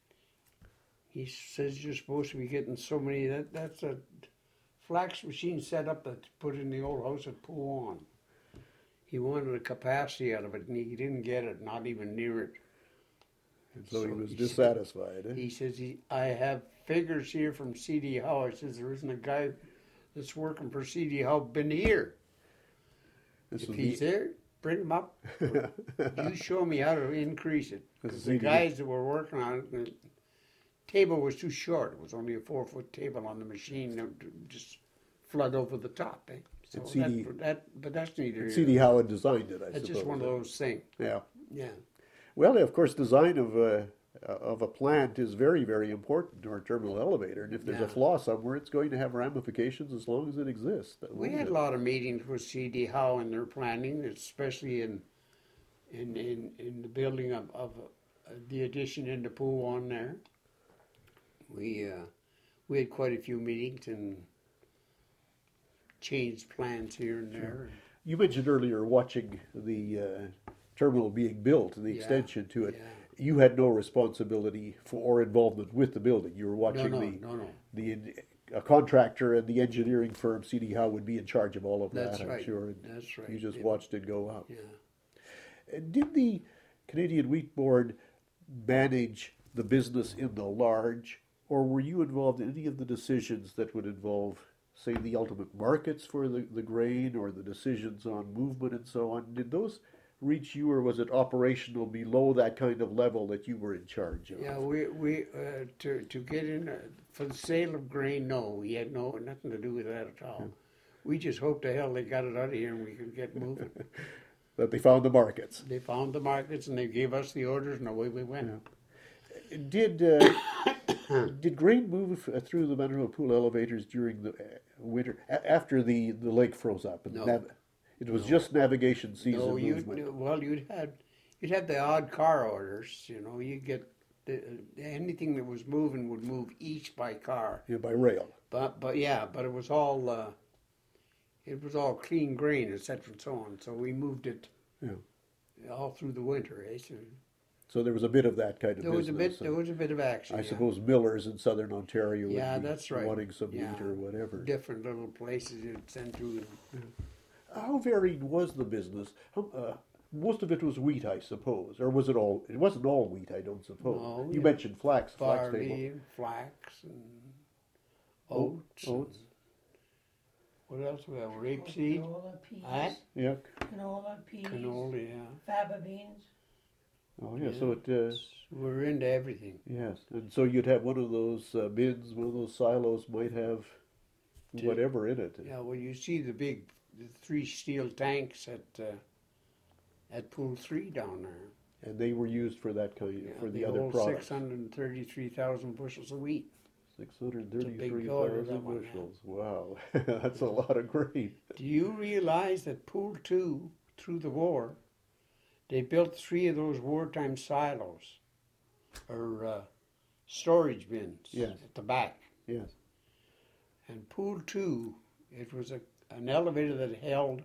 He says you're supposed to be getting so many. That's a flax machine set up that's put in the old house at Pouon. He wanted a capacity out of it, and he didn't get it, not even near it. And so he was he dissatisfied. He says, I have figures here from C.D. Howe. I says, there isn't a guy that's working for C.D. Howe been here. If he's there, bring him up. You show me how to increase it. Because the guys that were working on it, the table was too short. It was only a 4-foot table on the machine that would just flood over the top. So but that's neither. C.D. Howe had designed it, I suppose. It's just one of those things. Yeah. Yeah. Well, of course, design of a plant is very, very important to our terminal elevator. And if there's a flaw somewhere, it's going to have ramifications as long as it exists. We had a lot of meetings with C.D. Howe in their planning, especially in the building of the addition into Pouon there. We had quite a few meetings and changed plans here and there. You mentioned earlier watching the terminal being built, the extension to it. Yeah. You had no responsibility for or involvement with the building. You were watching a contractor and the engineering firm, C.D. Howe, would be in charge of all of That's that, right. I'm sure. That's right. You just watched it go up. Yeah. Did the Canadian Wheat Board manage the business in the large, or were you involved in any of the decisions that would involve, say, the ultimate markets for the grain or the decisions on movement and so on? Did those reach you, or was it operational below that kind of level that you were in charge of? Yeah, we to get in for the sale of grain, no, we had nothing to do with that at all. We just hoped to hell they got it out of here and we could get moving. That they found the markets. They found the markets and they gave us the orders and away we went. Yeah. Did grain move through the Manitoba Pool elevators during the winter after the lake froze up? No. It was just navigation season movement. You'd have the odd car orders. You'd get anything that was moving would move east by car. Yeah, by rail. But it was all clean grain, etc. and so on. So we moved it all through the winter. So there was a bit of that kind of There business. was a bit of action. I suppose millers in southern Ontario would Yeah, be that's right. wanting some wheat or whatever. Different little places you'd send to. How varied was the business? Most of it was wheat, I suppose, or was it all? It wasn't all wheat, I don't suppose. No, You mentioned flax barley, table. and flax, and oats. Oats. What else we have? Rapeseed. Canola, peas. Aye. Yeah. Canola, peas. Canola, yeah. Faba beans. Oh, yeah. So it. We're into everything. Yes, and so you'd have one of those bins, one of those silos might have whatever in it. Yeah, well, you see the 3 steel tanks at Pool 3 down there. And they were used for that kind, for the other hold products. 633,000 bushels of wheat. 633,000 bushels. Wow, that's a lot of grain. Do you realize that Pool 2, through the war, they built 3 of those wartime silos, or storage bins at the back. Yes. And Pool 2, it was an elevator that held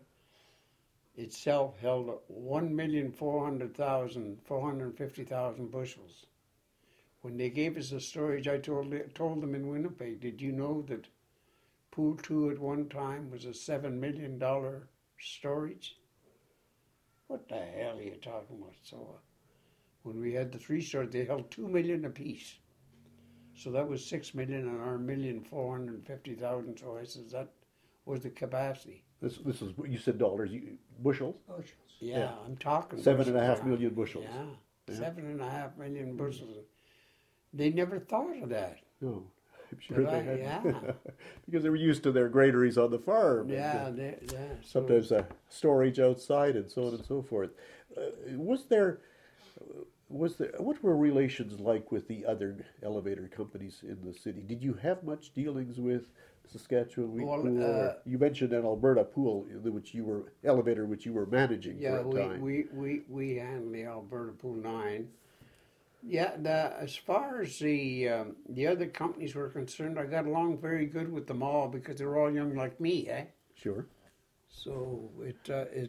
1,450,000 bushels. When they gave us the storage, I told them in Winnipeg, did you know that Pool 2 at one time was a $7 million storage? What the hell are you talking about? So when we had the 3 stores, they held $2 million apiece. So that was $6 million and our 1,450,000. So I says that was the capacity. This is what you said dollars, bushels? Bushels. Yeah, I'm talking 7.5 million bushels. Yeah, 7.5 million bushels. They never thought of that. No, I'm sure they had. Yeah. Because they were used to their granaries on the farm. Yeah, and, so sometimes storage outside and so on and so forth. Was there? What were relations like with the other elevator companies in the city? Did you have much dealings with Saskatchewan Wheat Pool? You mentioned an Alberta Pool, which you were managing for a time. we handled the Alberta Pool 9. Yeah, as far as the other companies were concerned, I got along very good with them all because they were all young like me, eh? Sure. So it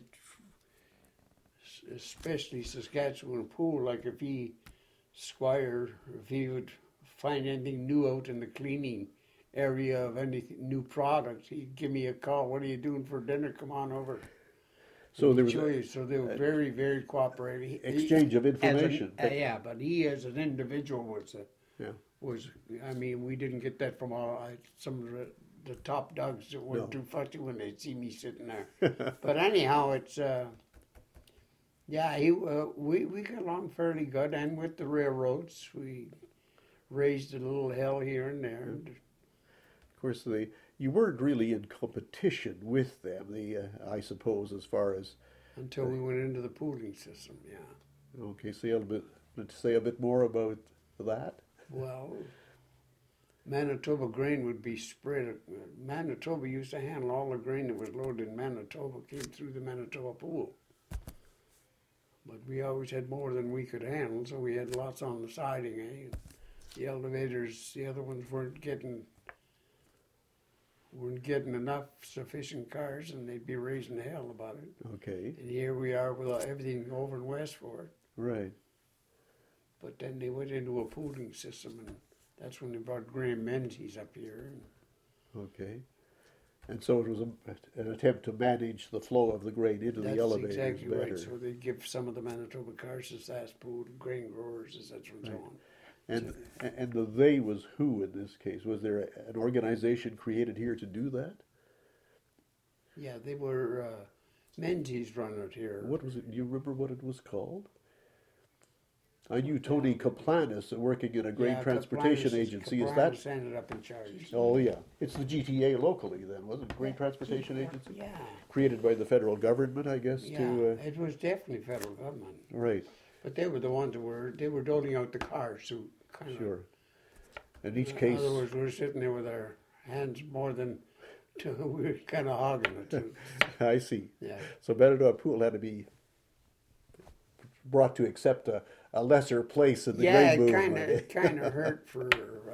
especially Saskatchewan Pool, like if Squire would find anything new out in the cleaning area of any new product, he'd give me a call. What are you doing for dinner? Come on over. So there was so they were very, very cooperative. Exchange of information. Yeah, but he as an individual was. I mean, we didn't get that from some of the top dogs that weren't too fussy when they'd see me sitting there. But anyhow, it's we got along fairly good, and with the railroads, we raised a little hell here and there. Of course, you weren't really in competition with them. I suppose, as far as until we went into the pooling system. Yeah. Okay, so you say a bit more about that. Well, Manitoba grain would be spread. Manitoba used to handle all the grain that was loaded in Manitoba came through the Manitoba Pool. But we always had more than we could handle, so we had lots on the siding. Eh? The elevators, the other ones weren't getting enough sufficient cars, and they'd be raising hell about it. Okay. And here we are with everything over in Westford. Right. But then they went into a pooling system, and that's when they brought Graham Menzies up here. Okay. And so it was an attempt to manage the flow of the grain into the elevators That's exactly better. right. So they give some of the Manitoba cars to Saskpool, grain growers, etc. and so on. And the they was who in this case? Was there an organization created here to do that? Yeah, they were Menzies run it here. What was it? Do you remember what it was called? I knew Tony Kaplanis working in a grain transportation agency. Is that? Kaplanis ended up in charge. Oh yeah, it's the GTA locally then, wasn't it? Grain transportation agency. Yeah. Created by the federal government, I guess. Yeah, to it was definitely federal government. Right. But they were the ones that were doling out the cars, so kind of. Sure. In each case. In other words, we were sitting there with our hands more than two. We were kind of hogging it too. I see. Yeah. So Manitoba Pool had to be brought to accept a a lesser place in the Yeah, grain it movement. kind of hurt for.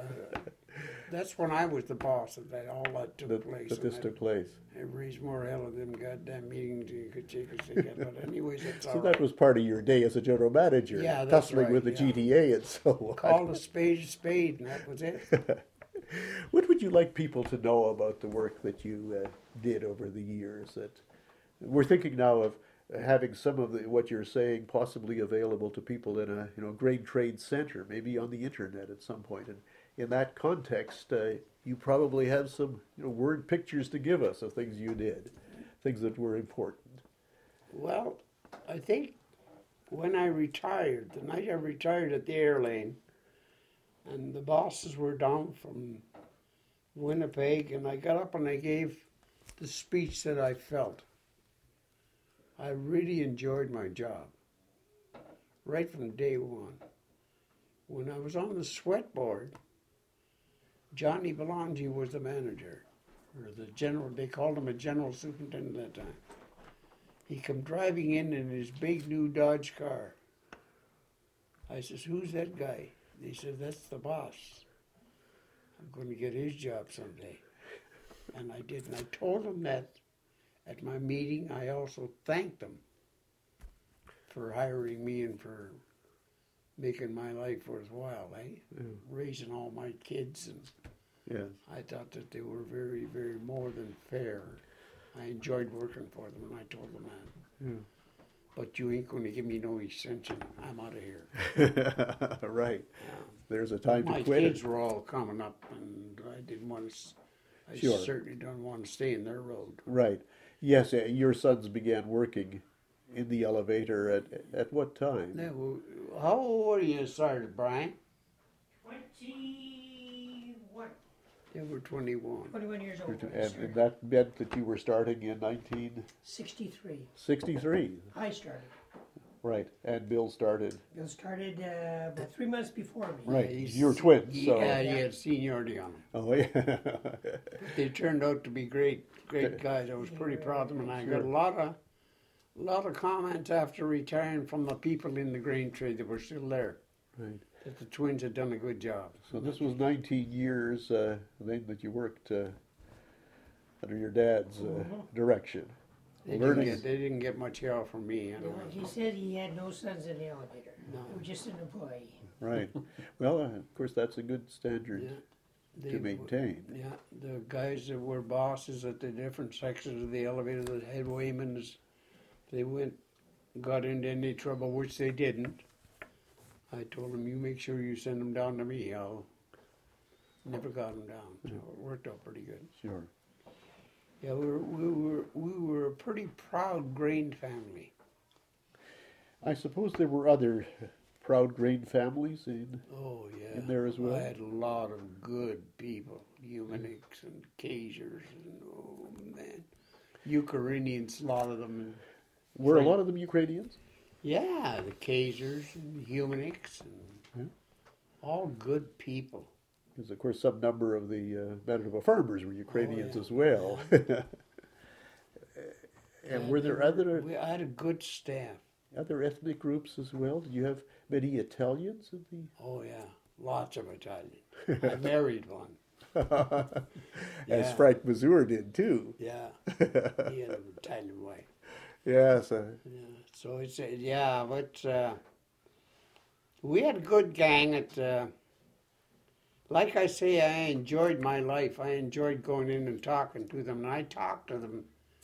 That's when I was the boss of that. All that took place. that this and took place. it raised more hell of them goddamn meetings than you could shake a stick at. But anyways, it's So all that right. was part of your day as a general manager, Yeah, that's tussling right, with the yeah. GTA and so on. Called a spade, and that was it. What would you like people to know about the work that you did over the years? That we're thinking now of having some of what you're saying possibly available to people in a grain trade center, maybe on the internet at some point. And in that context, you probably have some word pictures to give us of things you did, things that were important. Well, I think when I retired, the night I retired at the airline, and the bosses were down from Winnipeg, and I got up and I gave the speech that I felt. I really enjoyed my job, right from day one. When I was on the sweat board, Johnny Belongi was the manager, or the general, they called him a general superintendent at that time. He come driving in his big new Dodge car. I says, "Who's that guy?" They said, "That's the boss. I'm going to get his job someday." And I did. And I told him that at my meeting. I also thanked them for hiring me and for making my life worthwhile, raising all my kids. And Yes. I thought that they were very, very more than fair. I enjoyed working for them, and I told them that. Yeah. But you ain't going to give me no extension. I'm out of here. Right. Yeah. There's a time My to quit. kids were all coming up, and I didn't want to. I Sure. certainly don't want to stay in their road. Right. Yes, your sons began working in the elevator at what time? Now, how old were you started, Brian? 21. They were 21. 21 years old. when I And started. that meant that you were starting in 1963. 63. I started. Right. And Bill started. Bill started about 3 months before me. Right. He's- You were twins, so. Yeah, he had seniority on them. Oh, yeah. They turned out to be great guys. I was pretty proud of them, and I got Sure. a lot of comments after retiring from the people in the grain trade that were still there. Right. That the twins had done a good job. So this was 19 years then that you worked under your dad's direction. They Learning. didn't get much help from me. You know, he said he had no sons in the elevator. No. He was just an employee. Right. Well, of course, that's a good standard They to were- maintain. Yeah, the guys that were bosses at the different sections of the elevator, the head waymans, they got into any trouble, which they didn't. I told them, "You make sure you send them down to me. I'll." Never got them down, so it worked out pretty good. Sure. Yeah, we were a pretty proud grain family. I suppose there were other proud grain families in. Oh yeah, In there as well? I had a lot of good people, Humanics and Kaisers, and oh man, Ukrainians, a lot of them. And Were a lot of them Ukrainians? yeah, the Kaisers and Humanics, and all good people. Because, of course, some number of the Manitoba farmers were Ukrainians yeah. as well. And were there I had a good staff. other ethnic groups as well? Did you have many Italians in the? Oh yeah, lots of Italian. I married one. As Yeah. Frank Mazur did too. Yeah, he had an Italian wife. Yes. Yeah, so it's but we had a good gang. Like I say, I enjoyed my life. I enjoyed going in and talking to them, and I talked to them.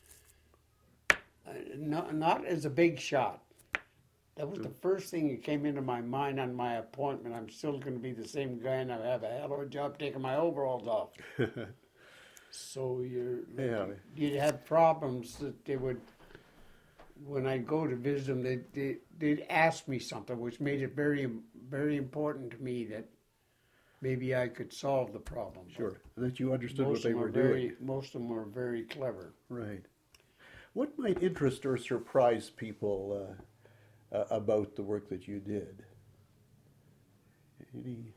Not as a big shot. That was the first thing that came into my mind on my appointment. I'm still going to be the same guy, and I have a hell of a job taking my overalls off. So Yeah. you'd have problems that they would. When I go to visit them, they'd ask me something, which made it very, very important to me that maybe I could solve the problem. Sure. That you understood what Most they of them were are doing. Most of them were very clever. Right. What might interest or surprise people about the work that you did? Any?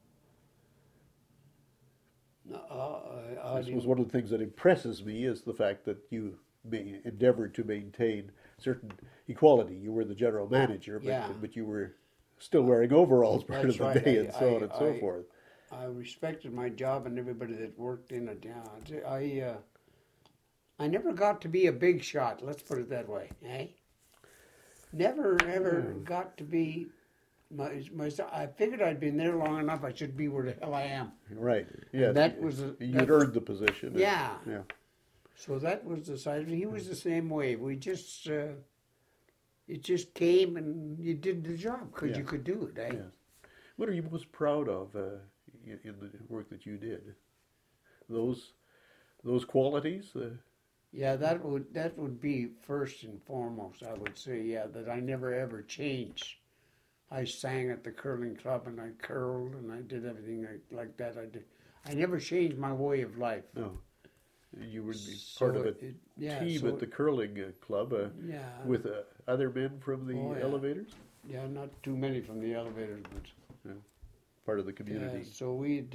I suppose one of the things that impresses me is the fact that you endeavored to maintain certain equality. You were the general manager, Yeah. but you were still wearing overalls part That's of the right. day and so on and so forth. I respected my job and everybody that worked in it. Yeah, I never got to be a big shot. Let's put it that way. Eh? Never ever got to be. I figured I'd been there long enough. I should be where the hell I am. Right. Yes. That was You'd earned the position. Yeah. Yeah. So that was decided. He was the same way. We just, it just came and you did the job because you could do it. Eh? Yes. What are you most proud of in the work that you did? Those qualities. Yeah, that would be first and foremost. I would say, yeah, that I never ever changed. I sang at the curling club and I curled and I did everything like that. I never changed my way of life. No. You would be part of a team at the curling club with other men from the elevators? Yeah, not too many from the elevators, but part of the community. So we'd,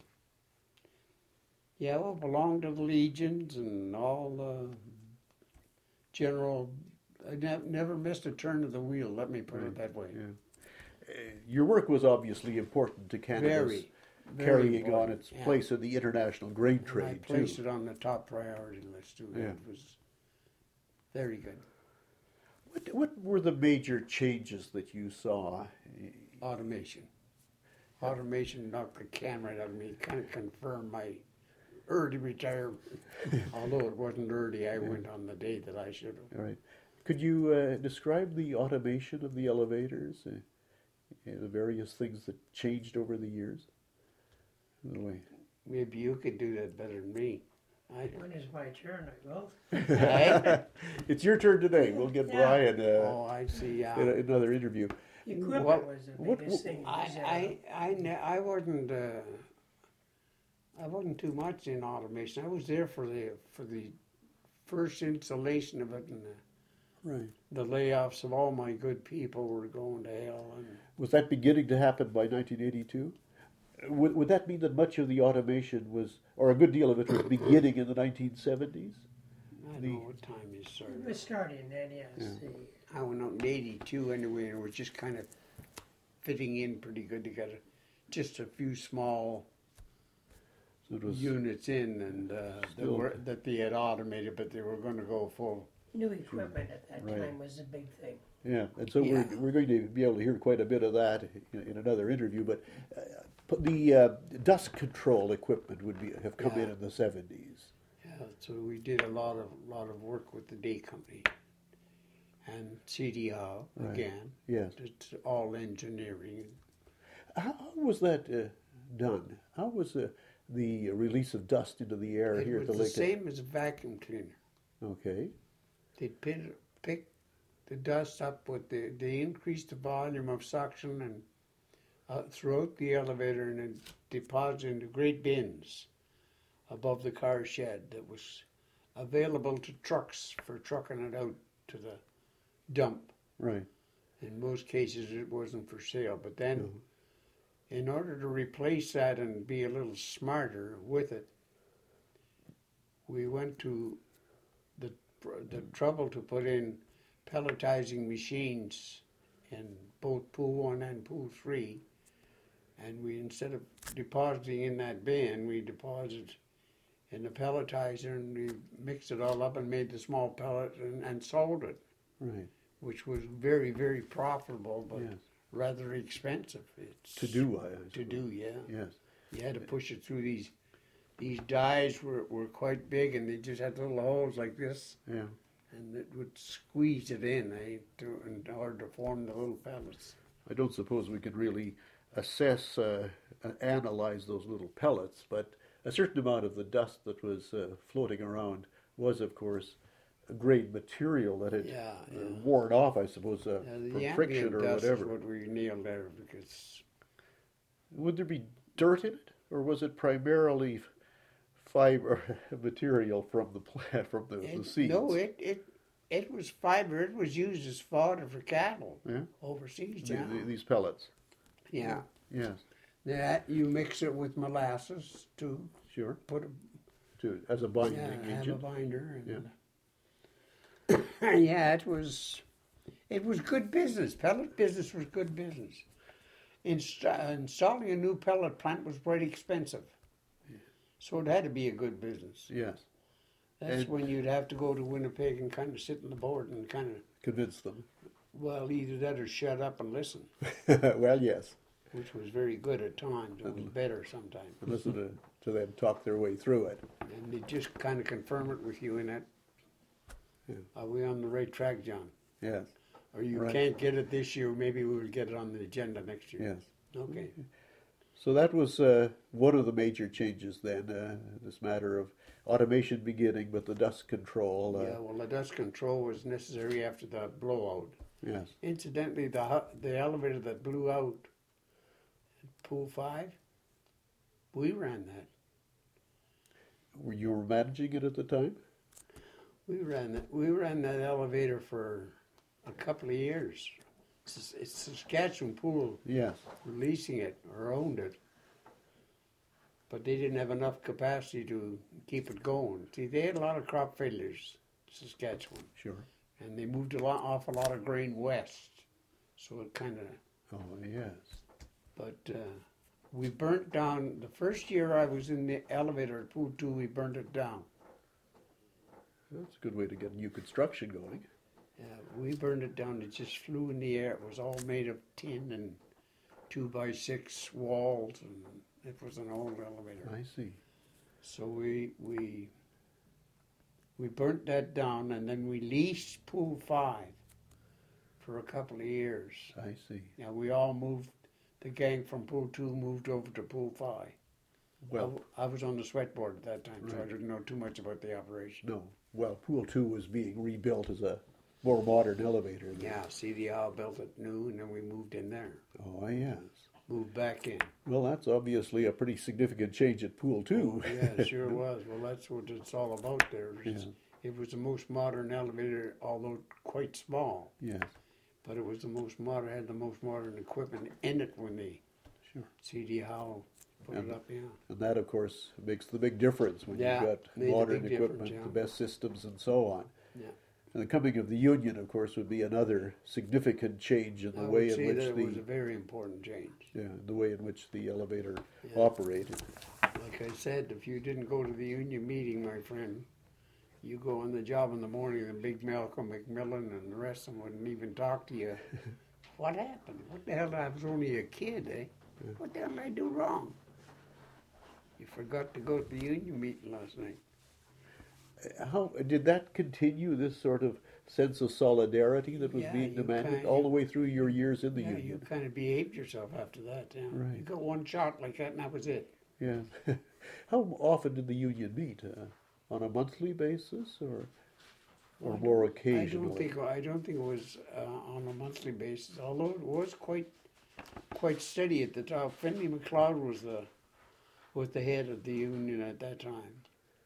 belonged to the legions and all the general. I never missed a turn of the wheel. Let me put it that way. Yeah. Your work was obviously important to Canada's carrying on its place in the international grain trade, I placed it on the top priority list, too. Yeah. It was very good. What were the major changes that you saw? Automation. Automation knocked the can right out of me. Kind of confirmed my early retirement. Although it wasn't early, I went on the day that I should have. All right. Could you describe the automation of the elevators? The various things that changed over the years? Maybe you could do that better than me. When is my turn? I will. It's your turn today. We'll get Brian I see. in another interview. Equipment was the biggest thing. I wasn't too much in automation. I was there for the first installation of it, and the layoffs of all my good people were going to hell. And was that beginning to happen by 1982? Would that mean that much of the automation was, or a good deal of it was beginning in the 1970s? I don't know what time you started. It was starting then, yes. I went out in 82 anyway, and it was just kind of fitting in pretty good together. Just a few small units in, and that they had automated, but they were going to go full. New equipment at that time was a big thing. Yeah, and so we're going to be able to hear quite a bit of that in another interview, but the dust control equipment have come in the 70s. Yeah, so we did a lot of work with the Day Company and CDL again. Yes, it's all engineering. How was that done? How was the release of dust into the air here at the lake? It was the same as a vacuum cleaner. Okay. They'd pick the dust up with they increased the volume of suction and throughout the elevator, and then deposited into great bins above the car shed that was available to trucks for trucking it out to the dump. Right. In most cases, it wasn't for sale. But then, in order to replace that and be a little smarter with it, we went to the trouble to put in pelletizing machines in both pool 1 and pool 3. And we, instead of depositing in that bin, we deposited in the pelletizer, and we mixed it all up and made the small pellet and sold it. Right. Which was very, very profitable, but rather expensive. To do, yeah. Yes. You had to push it through these dies were quite big, and they just had little holes like this. Yeah. And it would squeeze it in in order to form the little pellets. I don't suppose we could really assess and analyze those little pellets, but a certain amount of the dust that was floating around was, of course, a grade material that had worn off, I suppose, from friction or dust whatever. Is what we nailed there, because would there be dirt in it, or was it primarily fiber material from the plant, from the seeds? No, it was fiber. It was used as fodder for cattle overseas. These pellets. Yeah. Yes. That you mix it with molasses to put as a binding agent. Have a binder. And, yeah, it was It was good business. Pellet business was good business. Installing a new pellet plant was quite expensive. So it had to be a good business. Yes. That's And- when you'd have to go to Winnipeg and kind of sit on the board and kind of, Convince them. well, either that or shut up and listen, Well, yes. which was very good at times. It was better sometimes. And listen to them talk their way through it. And they just kind of confirm it with you in it. Yeah. Are we on the right track, John? Yes. Or you Right. can't get it this year, maybe we will get it on the agenda next year. Yes. Okay. So that was one of the major changes then, this matter of automation beginning, but the dust control. Yeah, well, the dust control was necessary after the blowout. Yes. Incidentally, the elevator that blew out at Pool 5, we ran that. Were you managing it at the time? We ran that elevator for a couple of years. It's Saskatchewan Pool Yes. leasing it or owned it, but they didn't have enough capacity to keep it going. See, they had a lot of crop failures, Saskatchewan, Sure. and they moved off a lot of grain west, so it kind of. Oh, yes. But we burnt down the first year I was in the elevator at Pool 2. We burnt it down. That's a good way to get new construction going. We burned it down. It just flew in the air. It was all made of tin and 2x6 walls, and it was an old elevator. I see. So we burnt that down, and then we leased Pool 5 for a couple of years. I see. Now we all moved. The gang from Pool 2 moved over to Pool 5. Well, I was on the sweat board at that time, so I Right. didn't know too much about the operation. no. Well, Pool 2 was being rebuilt as a more modern elevator. Then. Yeah, CDL built it new, and then we moved in there. Oh, yes. Moved back in. Well, that's obviously a pretty significant change at Pool 2. Oh, yeah, it sure was. Well, that's what it's all about there. Yeah. It was the most modern elevator, although quite small, Yes. but it was the most modern, had the most modern equipment in it when they Sure. CD Howe put And- it up, yeah. And that, of course, makes the big difference when Yeah, you've got made a modern big difference, equipment, yeah. the best systems, and so on. Yeah. And the coming of the union, of course, would be another significant change in the I way would in say which that it was a the very important change. the way in which the elevator Yeah. operated. Like I said, if you didn't go to the union meeting, my friend, you go on the job in the morning and Big Malcolm McMillan and the rest of them wouldn't even talk to you. What happened? What the hell? I was only a kid, eh? What the hell did I do wrong? You forgot to go to the union meeting last night. How did that continue? This sort of sense of solidarity that was Yeah, being you demanded kinda- all the way through your years in the Yeah, you union. kind of behaved yourself after that. Yeah. Right. You got one shot like that, and that was it. Yeah. How often did the union meet? On a monthly basis, or more occasionally? I don't think it was on a monthly basis. Although it was quite steady at the top. Finley McLeod was the head of the union at that time.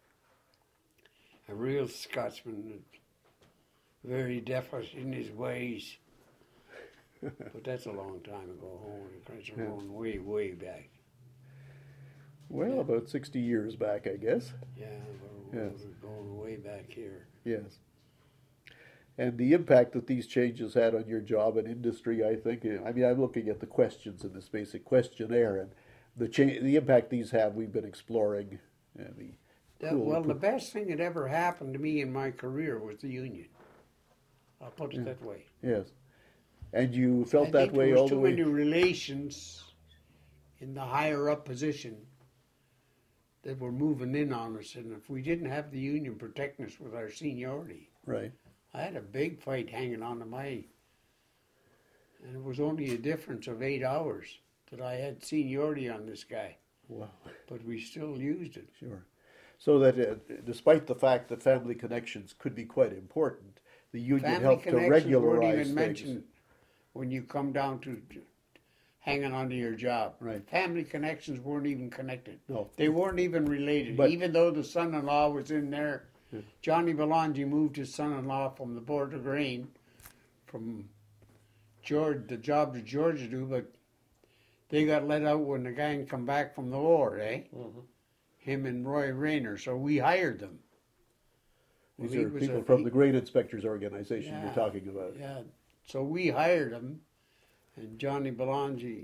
A real Scotsman, very definite in his ways. But that's a long time ago. Holy Christ, we're Yeah. going way, way back. Well, Yeah. about 60 years back, I guess. Yeah, Yes. we're going way back here. Yes. And the impact that these changes had on your job and industry, I think, I mean, I'm looking at the questions in this basic questionnaire, and the impact these have, we've been exploring. Well, the best thing that ever happened to me in my career was the union. I'll put it that way. Yes. And you felt that way there all was the too way. many relations in the higher up position that were moving in on us, and if we didn't have the union protecting us with our seniority, Right. I had a big fight hanging on to my, and it was only a difference of 8 hours that I had seniority on this guy, Wow. but we still used it. Sure. So that despite the fact that family connections could be quite important, the union Family helped to connections weren't regularize even things. mentioned when you come down to hanging on to your job. Right. Family connections weren't even connected. No. They weren't even related. But- Even though the son-in-law was in there, Johnny Belangi moved his son-in-law from the Board of Grain, from the job that George to do, but they got let out when the gang come back from the war, eh? Him and Roy Rayner, so we hired them. These Well, he are was people a- from he- the Grain Inspectors Organization Yeah, you're talking about. Yeah, So we hired him, and Johnny Belangi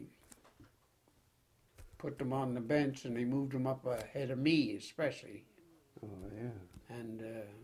put them on the bench, and they moved him up ahead of me, especially. Oh, yeah. And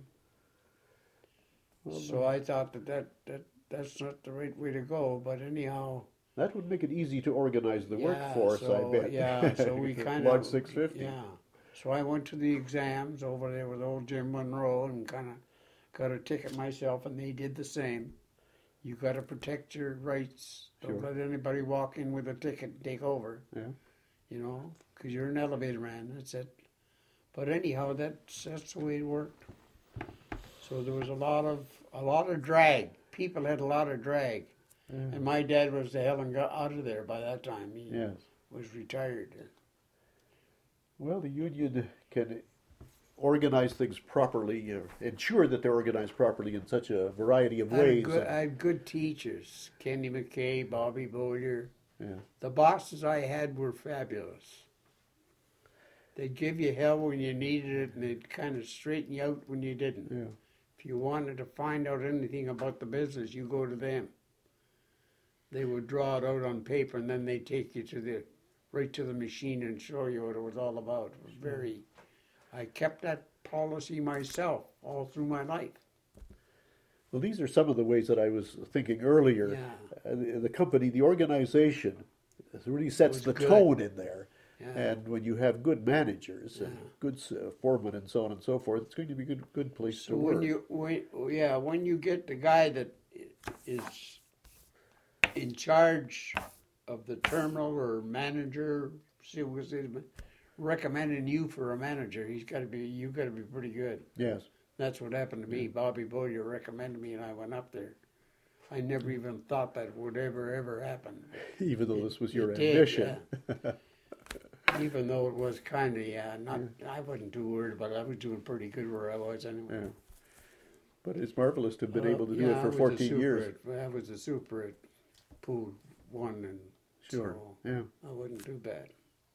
Well, so I thought that's not the right way to go. But anyhow, that would make it easy to organize the yeah, workforce, so, I bet. Yeah, so we kind Log of 650. Yeah. So I went to the exams over there with old Jim Monroe and kind of got a ticket myself, and they did the same. You got to protect your rights. Don't Sure. let anybody walk in with a ticket and take over. Yeah. You know, because you're an elevator man. That's it. But anyhow, that's the way it worked. So there was a lot of drag. People had a lot of drag, Yeah. and my dad was the hell and got out of there by that time. He Yes. was retired. Well, the union can organize things properly, or ensure that they're organized properly in such a variety of ways. I had good teachers, Kenny McKay, Bobby Bowyer. Yeah. The bosses I had were fabulous. They'd give you hell when you needed it, and they'd kind of straighten you out when you didn't. Yeah. If you wanted to find out anything about the business, you go to them. They would draw it out on paper, and then they'd take you right to the machine and show you what it was all about. It was very. I kept that policy myself all through my life. Well, these are some of the ways that I was thinking earlier. Yeah. The company, the organization, really sets Was the good. tone in there. Yeah. And when you have good managers and Yeah. good foremen and so on and so forth, it's going to be a good place So to work. when you get the guy that is in charge of the terminal or manager, recommending you for a manager, you've got to be pretty good. Yes. That's what happened to me. Bobby Bowyer recommended me, and I went up there. I never even thought that would ever happen. Even though this was your It did, ambition. Even though it was kind of, I wasn't too worried about it. I was doing pretty good where I was anyway. Yeah. But it's marvelous to have been able to do Yeah, it for I was a 14 years. I was a super at Pool 1, and Sure. so Yeah. I wasn't too bad.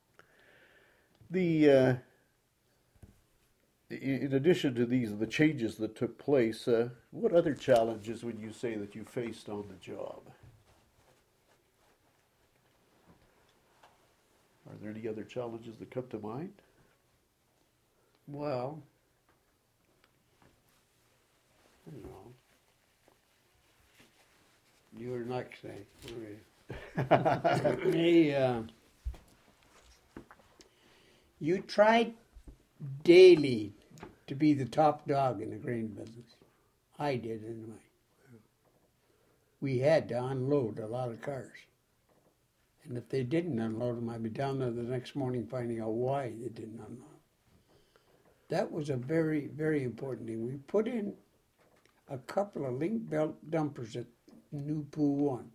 In addition to the changes that took place, what other challenges would you say that you faced on the job? Are there any other challenges that come to mind? Well, I don't know. You're next, eh? Hey, you tried daily to be the top dog in the grain business. I did anyway. We had to unload a lot of cars. And if they didn't unload them, I'd be down there the next morning finding out why they didn't unload. That was a very, very important thing. We put in a couple of link belt dumpers at New Pool 1.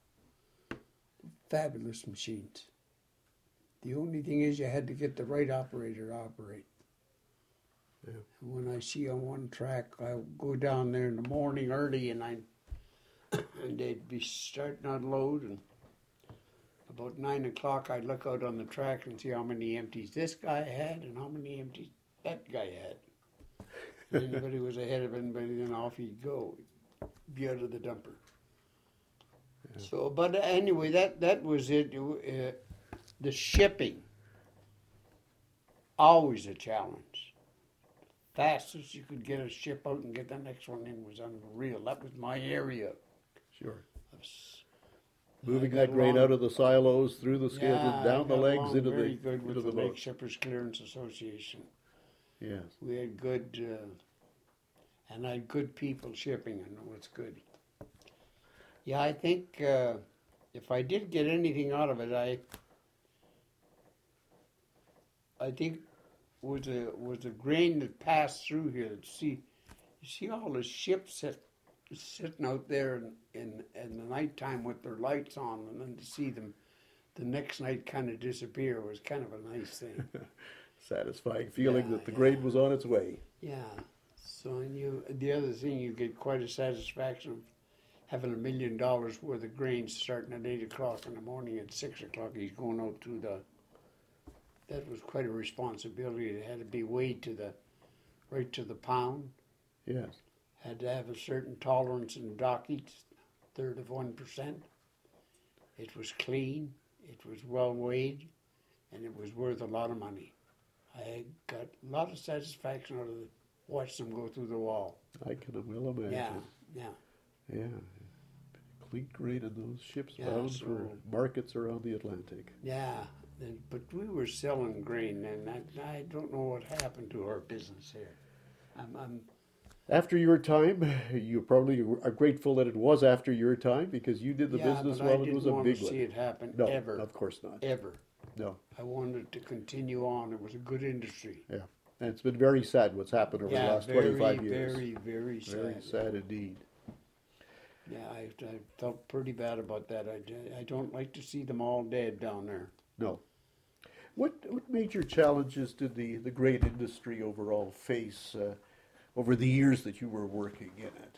Fabulous machines. The only thing is you had to get the right operator to operate. Yeah. And when I see on one track, I go down there in the morning early, and they'd be starting to unload, and about 9 o'clock I'd look out on the track and see how many empties this guy had and how many empties that guy had. If anybody was ahead of anybody, then off he'd go. Be out of the dumper. Yeah. So, but anyway, that was it. The shipping, always a challenge. Fastest you could get a ship out and get the next one in was unreal. That was my area. Sure. Was, Moving that grain out of the silos, through the scales, and down the legs into very good into with the the Lake boat. Shippers Clearance Association. Yes. We had good, and I had good people shipping, and it was good. Yeah, I think if I did get anything out of it, I think was the grain that passed through here. You see all the ships sitting out there in the nighttime with their lights on, and then to see them the next night kind of disappear was kind of a nice thing. Satisfying feeling Yeah, that the grain was on its way. Yeah. So the other thing, you get quite a satisfaction of having $1 million worth of grain starting at 8 o'clock in the morning. At 6 o'clock, he's going out to that was quite a responsibility. It had to be weighed right to the pound. Yes. Had to have a certain tolerance in dockies. third of 1%. It was clean, it was well weighed, and it was worth a lot of money. I got a lot of satisfaction out of watching them go through the wall. I can well imagine. Yeah. Yeah. Clean grain in those ships Yeah, bound so- for markets around the Atlantic. Yeah, but we were selling grain, and I don't know what happened to our business here. I'm After your time, you probably are grateful that it was after your time because you did the yeah, business but while I it was didn't a want big to see one. it happen No, ever, of course not. ever. No, I wanted to continue on. It was a good industry. yeah. And it's been very sad what's happened over the last 25 years. Very sad. Very sad indeed. Yeah, I felt pretty bad about that. I don't like to see them all dead down there. No. What major challenges did the grain industry overall face over the years that you were working in it?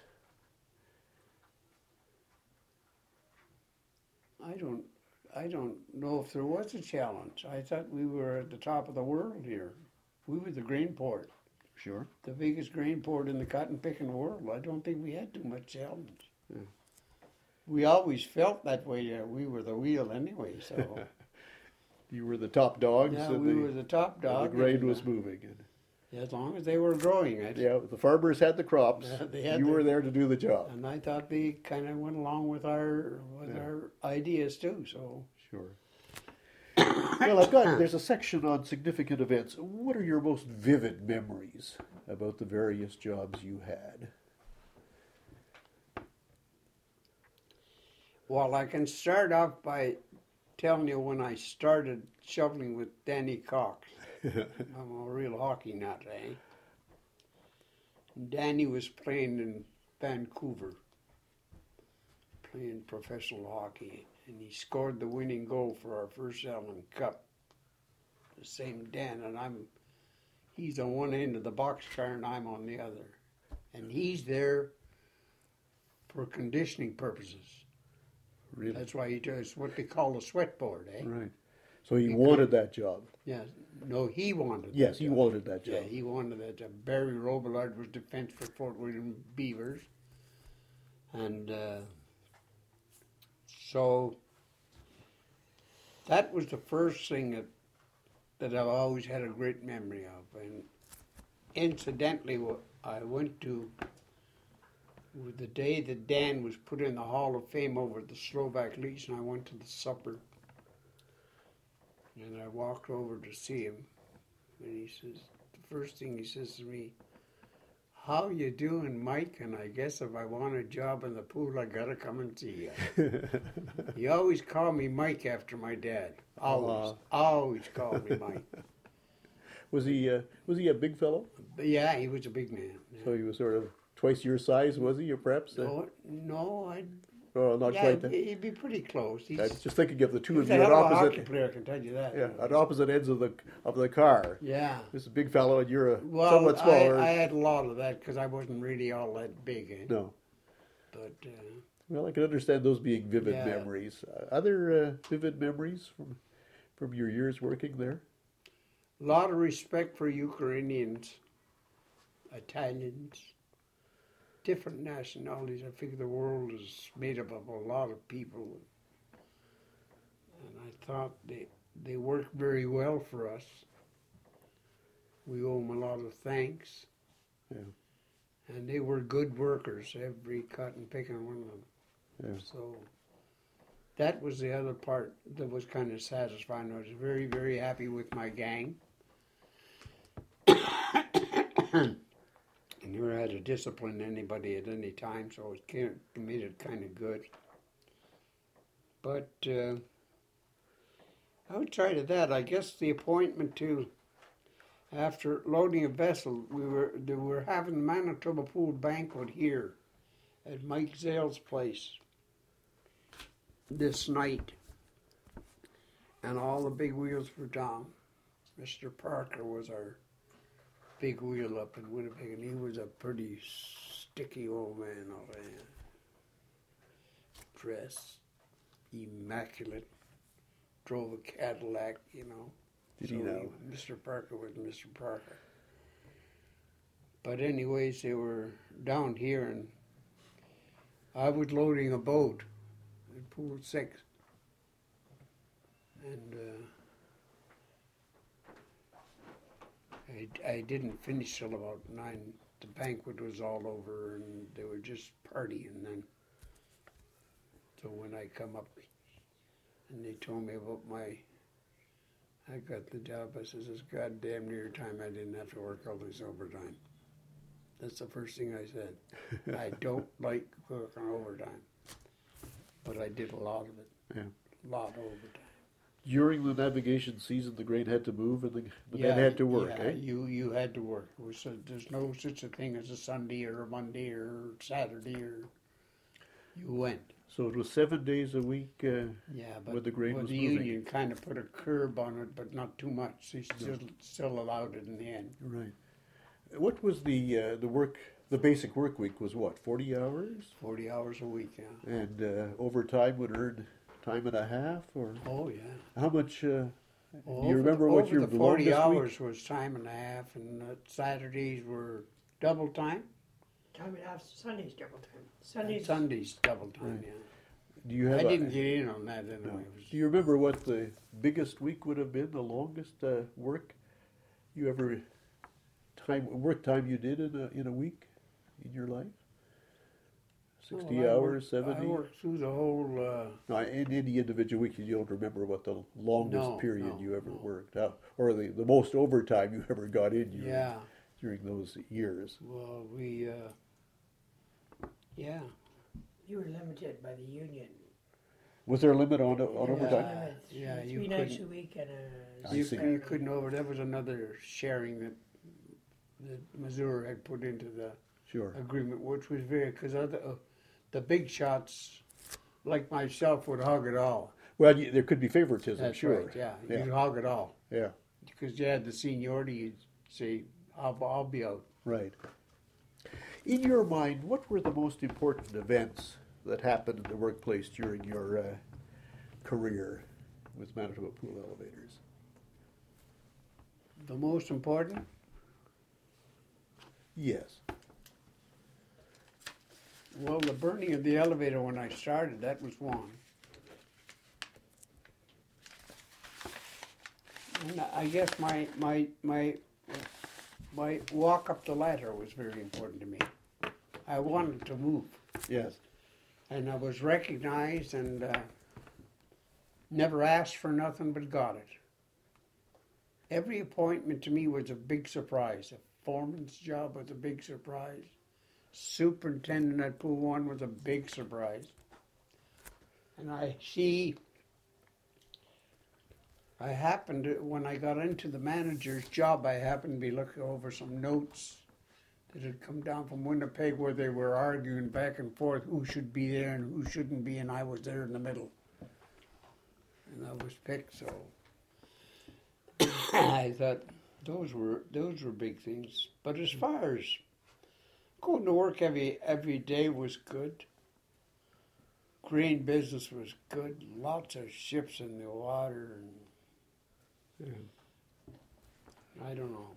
I don't know if there was a challenge. I thought we were at the top of the world here. We were the grain port, Sure. the biggest grain port in the cotton picking world. I don't think we had too much challenge. Yeah. We always felt that way. We were the wheel anyway, so You were the top dogs yeah, and we the, were the top and the dog. grain and, was moving. And, as long as they were growing it. yeah, the farmers had the crops. Yeah, they had you the- were there to do the job. And I thought they kind of went along with our ideas too. So Sure. Well, there's a section on significant events. What are your most vivid memories about the various jobs you had? well, I can start off by telling you when I started shoveling with Danny Cox. I'm a real hockey nut, eh? Danny was playing in Vancouver, playing professional hockey, and he scored the winning goal for our first Allen Cup. The same Dan, and he's on one end of the boxcar and I'm on the other. And he's there for conditioning purposes. Really? That's why he does what they call a sweatboard, eh? Right. So he wanted that job. Yeah. No, he wanted Yes, that he job. wanted that job. Yeah, he wanted that job. Barry Robillard was defense for Fort William Beavers. And so that was the first thing that I've always had a great memory of. And incidentally, I went to the day that Dan was put in the Hall of Fame over at the Slovak Legion. I went to the supper. And I walked over to see him, and he says, the first thing he says to me, "How you doing, Mike? And I guess if I want a job in the pool, I gotta come and see you." He always called me Mike after my dad. Always called me Mike. Was he a big fellow? But yeah, he was a big man. Yeah. So he was sort of twice your size, was he, or perhaps? No, Oh, not yeah, quite that. he'd be pretty close. I was just thinking of the two He's of a you at hell of a hockey opposite, player, I can tell you that. yeah, at opposite ends of the car. Yeah. This is a big fellow, and you're Well, somewhat smaller. I had a lot of that because I wasn't really all that big. Eh? No. But Well, I can understand those being vivid Yeah. memories. Other vivid memories from your years working there? a lot of respect for Ukrainians, Italians, different nationalities. I figure the world is made up of a lot of people. And I thought they worked very well for us. We owe them a lot of thanks. Yeah. And they were good workers, every cotton picking one of them. Yeah. So that was the other part that was kind of satisfying. I was very, very happy with my gang. I never had to discipline anybody at any time, so it made it kind of good. But outside of that, I guess the appointment to, after loading a vessel, we were having the Manitoba Pool banquet here at Mike Zale's place this night. And all the big wheels were down. Mr. Parker was our big wheel up in Winnipeg, and he was a pretty sticky old man, all that. Dressed immaculate, drove a Cadillac, you know. Did he know? Mr. Parker was Mr. Parker. But anyways, they were down here, and I was loading a boat at Pool 6. And I didn't finish till about 9. The banquet was all over and they were just partying then. So when I come up and they told me about I got the job, I says, it's goddamn near time I didn't have to work all this overtime. That's the first thing I said. I don't like working overtime. But I did a lot of it. Yeah. A lot of overtime. During the navigation season, the grain had to move, and the men had to work. Yeah, Eh? you had to work. There's no such a thing as a Sunday or a Monday or Saturday or you went. So it was 7 days a week. Yeah, but when the grain was the moving. union kind of put a curb on it, but not too much. They still allowed it in the end. Right. What was the work? The basic work week was what? 40 hours. 40 hours a week, yeah. And overtime would earn time and a half, or Oh yeah. how much? Do Well, you remember what over your the 40 longest hours was time and a half, and Saturdays were double time. Time and a half, Sundays double time. And Sundays, Sundays double time. Right. Yeah. Do you have? I didn't get in on that anyway. No. It was- Do you remember what the biggest week would have been? The longest work you ever work time you did in a week in your life? 60 Well, hours, 70? I worked through the whole. No, in any individual week, you don't remember what the longest No, period no, you ever no. worked, or the most overtime you ever got in Yeah. during those years. Well, we. Yeah. you were limited by the union. Was there a limit on There was a overtime? limit, Yeah, you 3 nights a couldn't- week and I You, see. you couldn't over. That was another sharing that Missouri had put into the Sure. agreement, which was very because the big shots, like myself, would hog it all. Well, there could be favoritism, That's sure. right. Yeah, Yeah. you'd hog it all Yeah, because you had the seniority. You'd say, "I'll be out." right. In your mind, what were the most important events that happened in the workplace during your career with Manitoba Pool Elevators? The most important. Yes. Well, the burning of the elevator when I started, that was one. And I guess my walk up the ladder was very important to me. I wanted to move, Yes. and I was recognized and never asked for nothing but got it. Every appointment to me was a big surprise. A foreman's job was a big surprise. Superintendent at Pool 1 was a big surprise. And I happened to, when I got into the manager's job, I happened to be looking over some notes that had come down from Winnipeg where they were arguing back and forth who should be there and who shouldn't be, and I was there in the middle. And I was picked, so I thought those were big things. But as far as going to work every day was good. Grain business was good. Lots of ships in the water, and I don't know.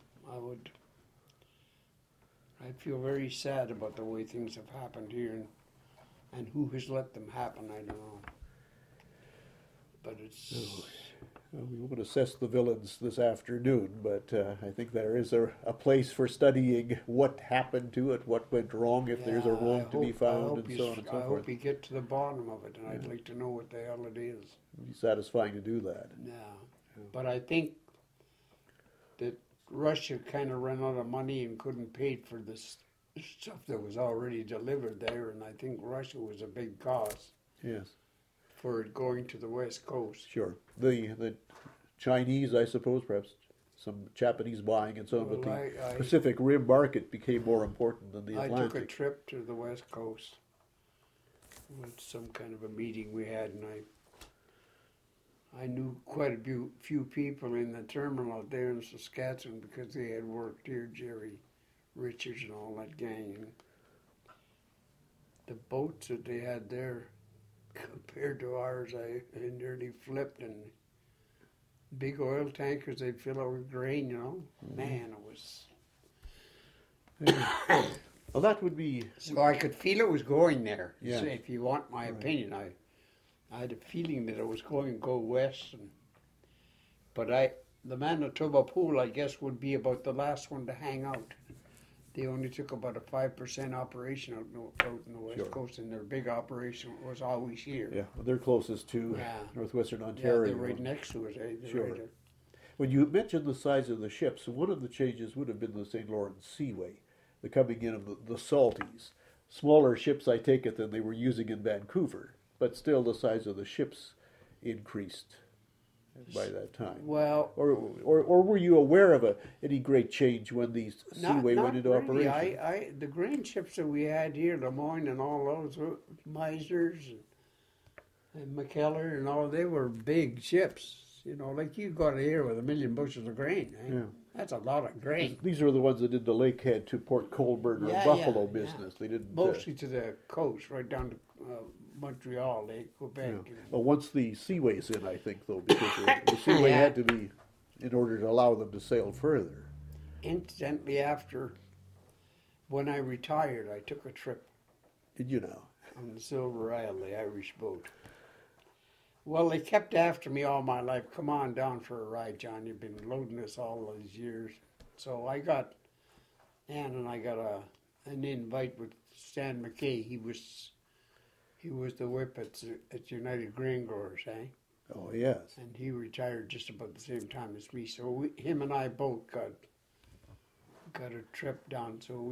I feel very sad about the way things have happened here, and who has let them happen. I don't know. But it's. Well, we won't assess the villains this afternoon, but I think there is a place for studying what happened to it, what went wrong, if there's a wrong to be found, and so on and so I forth. hope you get to the bottom of it, and I'd like to know what the hell it is. It'd be satisfying to do that. Yeah, but I think that Russia kind of ran out of money and couldn't pay for this stuff that was already delivered there, and I think Russia was a big cause Yes, for it going to the West Coast. sure. The Chinese, I suppose, perhaps some Japanese buying and so on, but Well, the I- Pacific Rim market became more important than the I Atlantic. took a trip to the West Coast with some kind of a meeting we had, and I knew quite a few people in the terminal out there in Saskatchewan because they had worked here, Jerry Richards and all that gang. And the boats that they had there compared to ours, I nearly flipped. And big oil tankers, they'd fill out with grain, you know. Man, it was... Well, that would be, So I could feel it was going there. Yeah. So if you want my Right. opinion, I had a feeling that it was going to go west. But the Manitoba pool, I guess, would be about the last one to hang out. They only took about a 5% operation out in the West Sure. Coast, and their big operation was always here. yeah, they're closest to Yeah. northwestern Yeah, Ontario. they're right next to it. They're Sure. right there. When you mentioned the size of the ships, one of the changes would have been the St. Lawrence Seaway, the coming in of the salties. Smaller ships, I take it, than they were using in Vancouver, but still the size of the ships increased by that time. Well, Or were you aware of any great change when the Seaway went into really. operation? The grain ships that we had here, Lemoyne and all those, Meisers and McKellar and all, they were big ships. You know, like you got here with 1,000,000 bushels of grain. Eh? Yeah. That's a lot of grain. These are the ones that did the Lakehead to Port Colborne or Yeah, Buffalo yeah, business. They didn't. Mostly to the coast, right down to Montreal, Quebec. Yeah. Well, once the Seaway's in, I think, though, because the Seaway Yeah. had to be in order to allow them to sail further. Incidentally, when I retired, I took a trip Did you know? on the Silver Isle, the Irish boat. Well, they kept after me all my life. Come on down for a ride, John. You've been loading us all these years. So Ann and I got an invite with Stan McKay. He was the whip at United Grain Growers, eh? Oh, yes. And he retired just about the same time as me. So him and I both got a trip down. So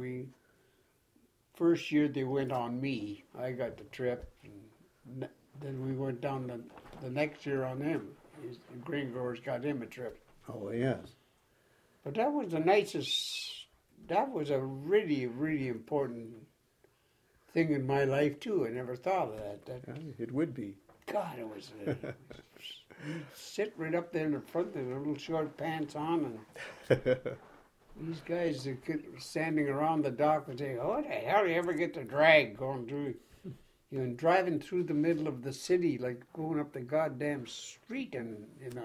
first year they went on me. I got the trip, and then we went down the next year on him. The grain growers got him a trip. Oh, yes. But that was the nicest. That was a really, really important thing in my life too. I never thought of that. Yeah, it would be. God, it was. You'd sit right up there in the front with their little short pants on, and these guys that standing around the dock would say, "Oh, the hell do you ever get the drag going through?" You know, and driving through the middle of the city, like going up the goddamn street in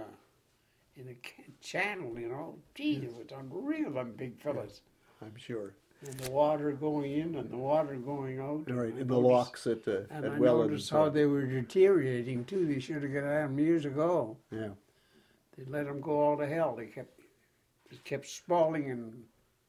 a channel. You know, gee, it was unreal. Them big fellas. I'm sure. And the water going in and the water going out. All right, I in the noticed- locks at And I Welland. noticed how they were deteriorating too. They should have got at them years ago. Yeah. They let them go all to hell. It kept spalling and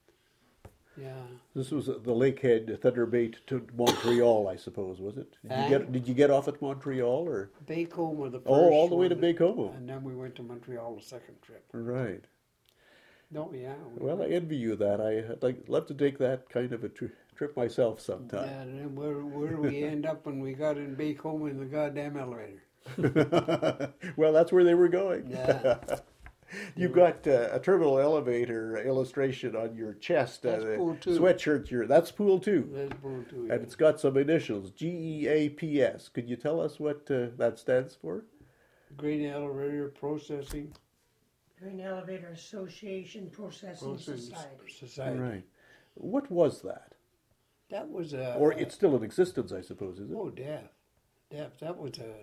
yeah. This was the Lakehead Thunderbait to Montreal, I suppose, was it? Did you get off at Montreal or? Bakehoe the first. Oh, all the way to one, Bakehoe. and then we went to Montreal the second trip. Right. No, yeah. Well, I envy you that. I'd love to take that kind of a trip myself Yeah, sometime. and then where we end up when we got in Bakehoe in the goddamn elevator. Well, that's where they were going. Yeah. You've got a terminal elevator illustration on your chest. That's the Pool 2. Sweatshirt. That's Pool 2. That's Pool 2. And it's got some initials, GEAPS. Could you tell us what that stands for? Grain Elevator Processing Grain Elevator Association Processing Society. Society. Right. What was that? That was a. Or it's still in existence, I suppose, is it? Oh, Def. That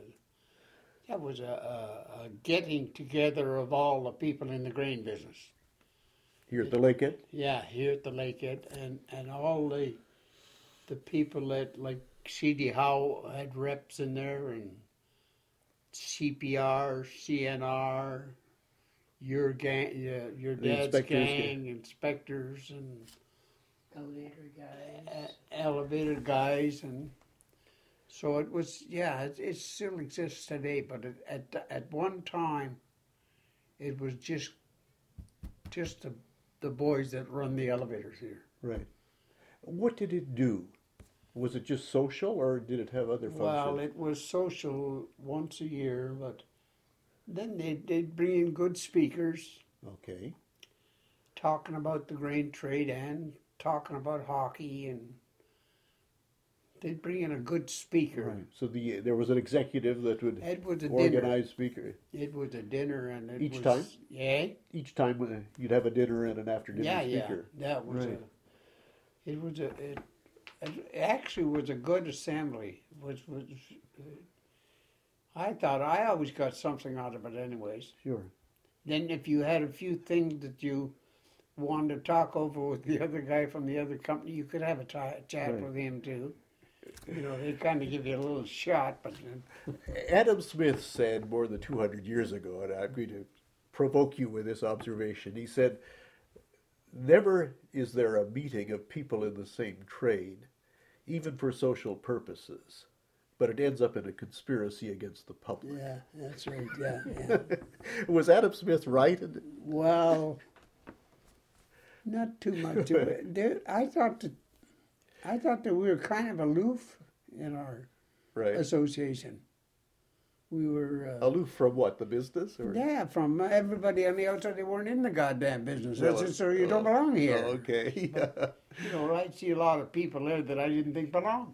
was a getting together of all the people in the grain business. Here at the Lakehead? Yeah, here at the Lakehead, and all the people that, like C.D. Howe had reps in there, and CPR, CNR, your gang, your dad's inspectors, gang, inspectors, and Elevator guys. elevator guys, and so it was. Yeah, it still exists today, but at one time, it was just the boys that run the elevators here. Right. What did it do? Was it just social, or did it have other functions? Well, it was social once a year, but then they'd bring in good speakers Okay. talking about the grain trade and talking about hockey, and they'd bring in a good speaker. Right. So there was an executive that would It was a dinner. organize speaker. It was a dinner, and it Each was, time? Yeah. Each time you'd have a dinner and an after dinner speaker. Yeah. That was Right. it actually was a good assembly. I thought I always got something out of it, anyways. Sure. Then if you had a few things that you wanted to talk over with the other guy from the other company, you could have a chat Right. with him too. You know, they kind of give you a little shot, but Adam Smith said more than 200 years ago, and I'm going to provoke you with this observation. He said, "Never is there a meeting of people in the same trade, even for social purposes, but it ends up in a conspiracy against the public." yeah, that's right. Yeah, yeah. Was Adam Smith right? Well, not too much. I thought that we were kind of aloof in our Right. association. We were Aloof from what? The business? Or? yeah, from everybody on the outside. They weren't in the goddamn business. No, That's just, so you don't belong here. Oh, okay. You know, I see a lot of people there that I didn't think belonged.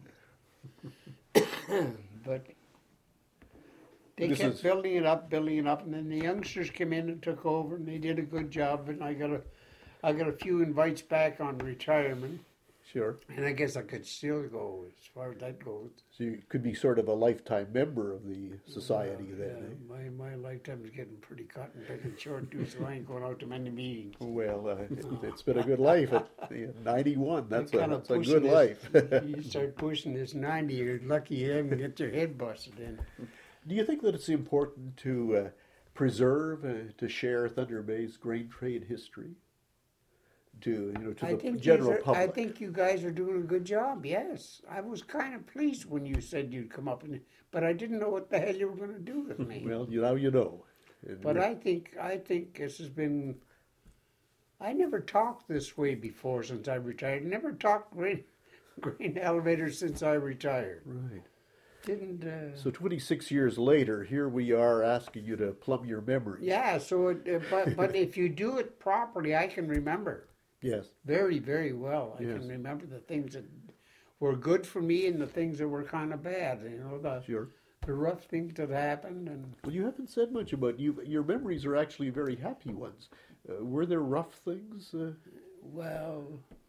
But they This kept is- building it up, and then the youngsters came in and took over, and they did a good job. And I got a few invites back on retirement, Sure. and I guess I could still go as far as that goes. So you could be sort of a lifetime member of the society Yeah, then. Eh? my lifetime is getting pretty cut and picking short too, so I ain't going out to many meetings. Well, it's been a good life at 91. That's You're kinda that's a pushing good this- life. You start pushing this 90, you're lucky you haven't get your head busted in. Do you think that it's important to preserve, to share Thunder Bay's grain trade history? To the general public. I think you guys are doing a good job. Yes, I was kind of pleased when you said you'd come up, but I didn't know what the hell you were going to do with me. Well, now you know. And But we're- I think this has been. I never talked this way before since I retired. Never talked grain elevators since I retired. Right. Didn't. So 26 years later, here we are asking you to plumb your memory. Yeah. So, but if you do it properly, I can remember Yes. very, very well. I Yes. can remember the things that were good for me and the things that were kind of bad. You know, Sure. the rough things that happened, and Well, you haven't said much about you. Your memories are actually very happy ones. Were there rough things? well,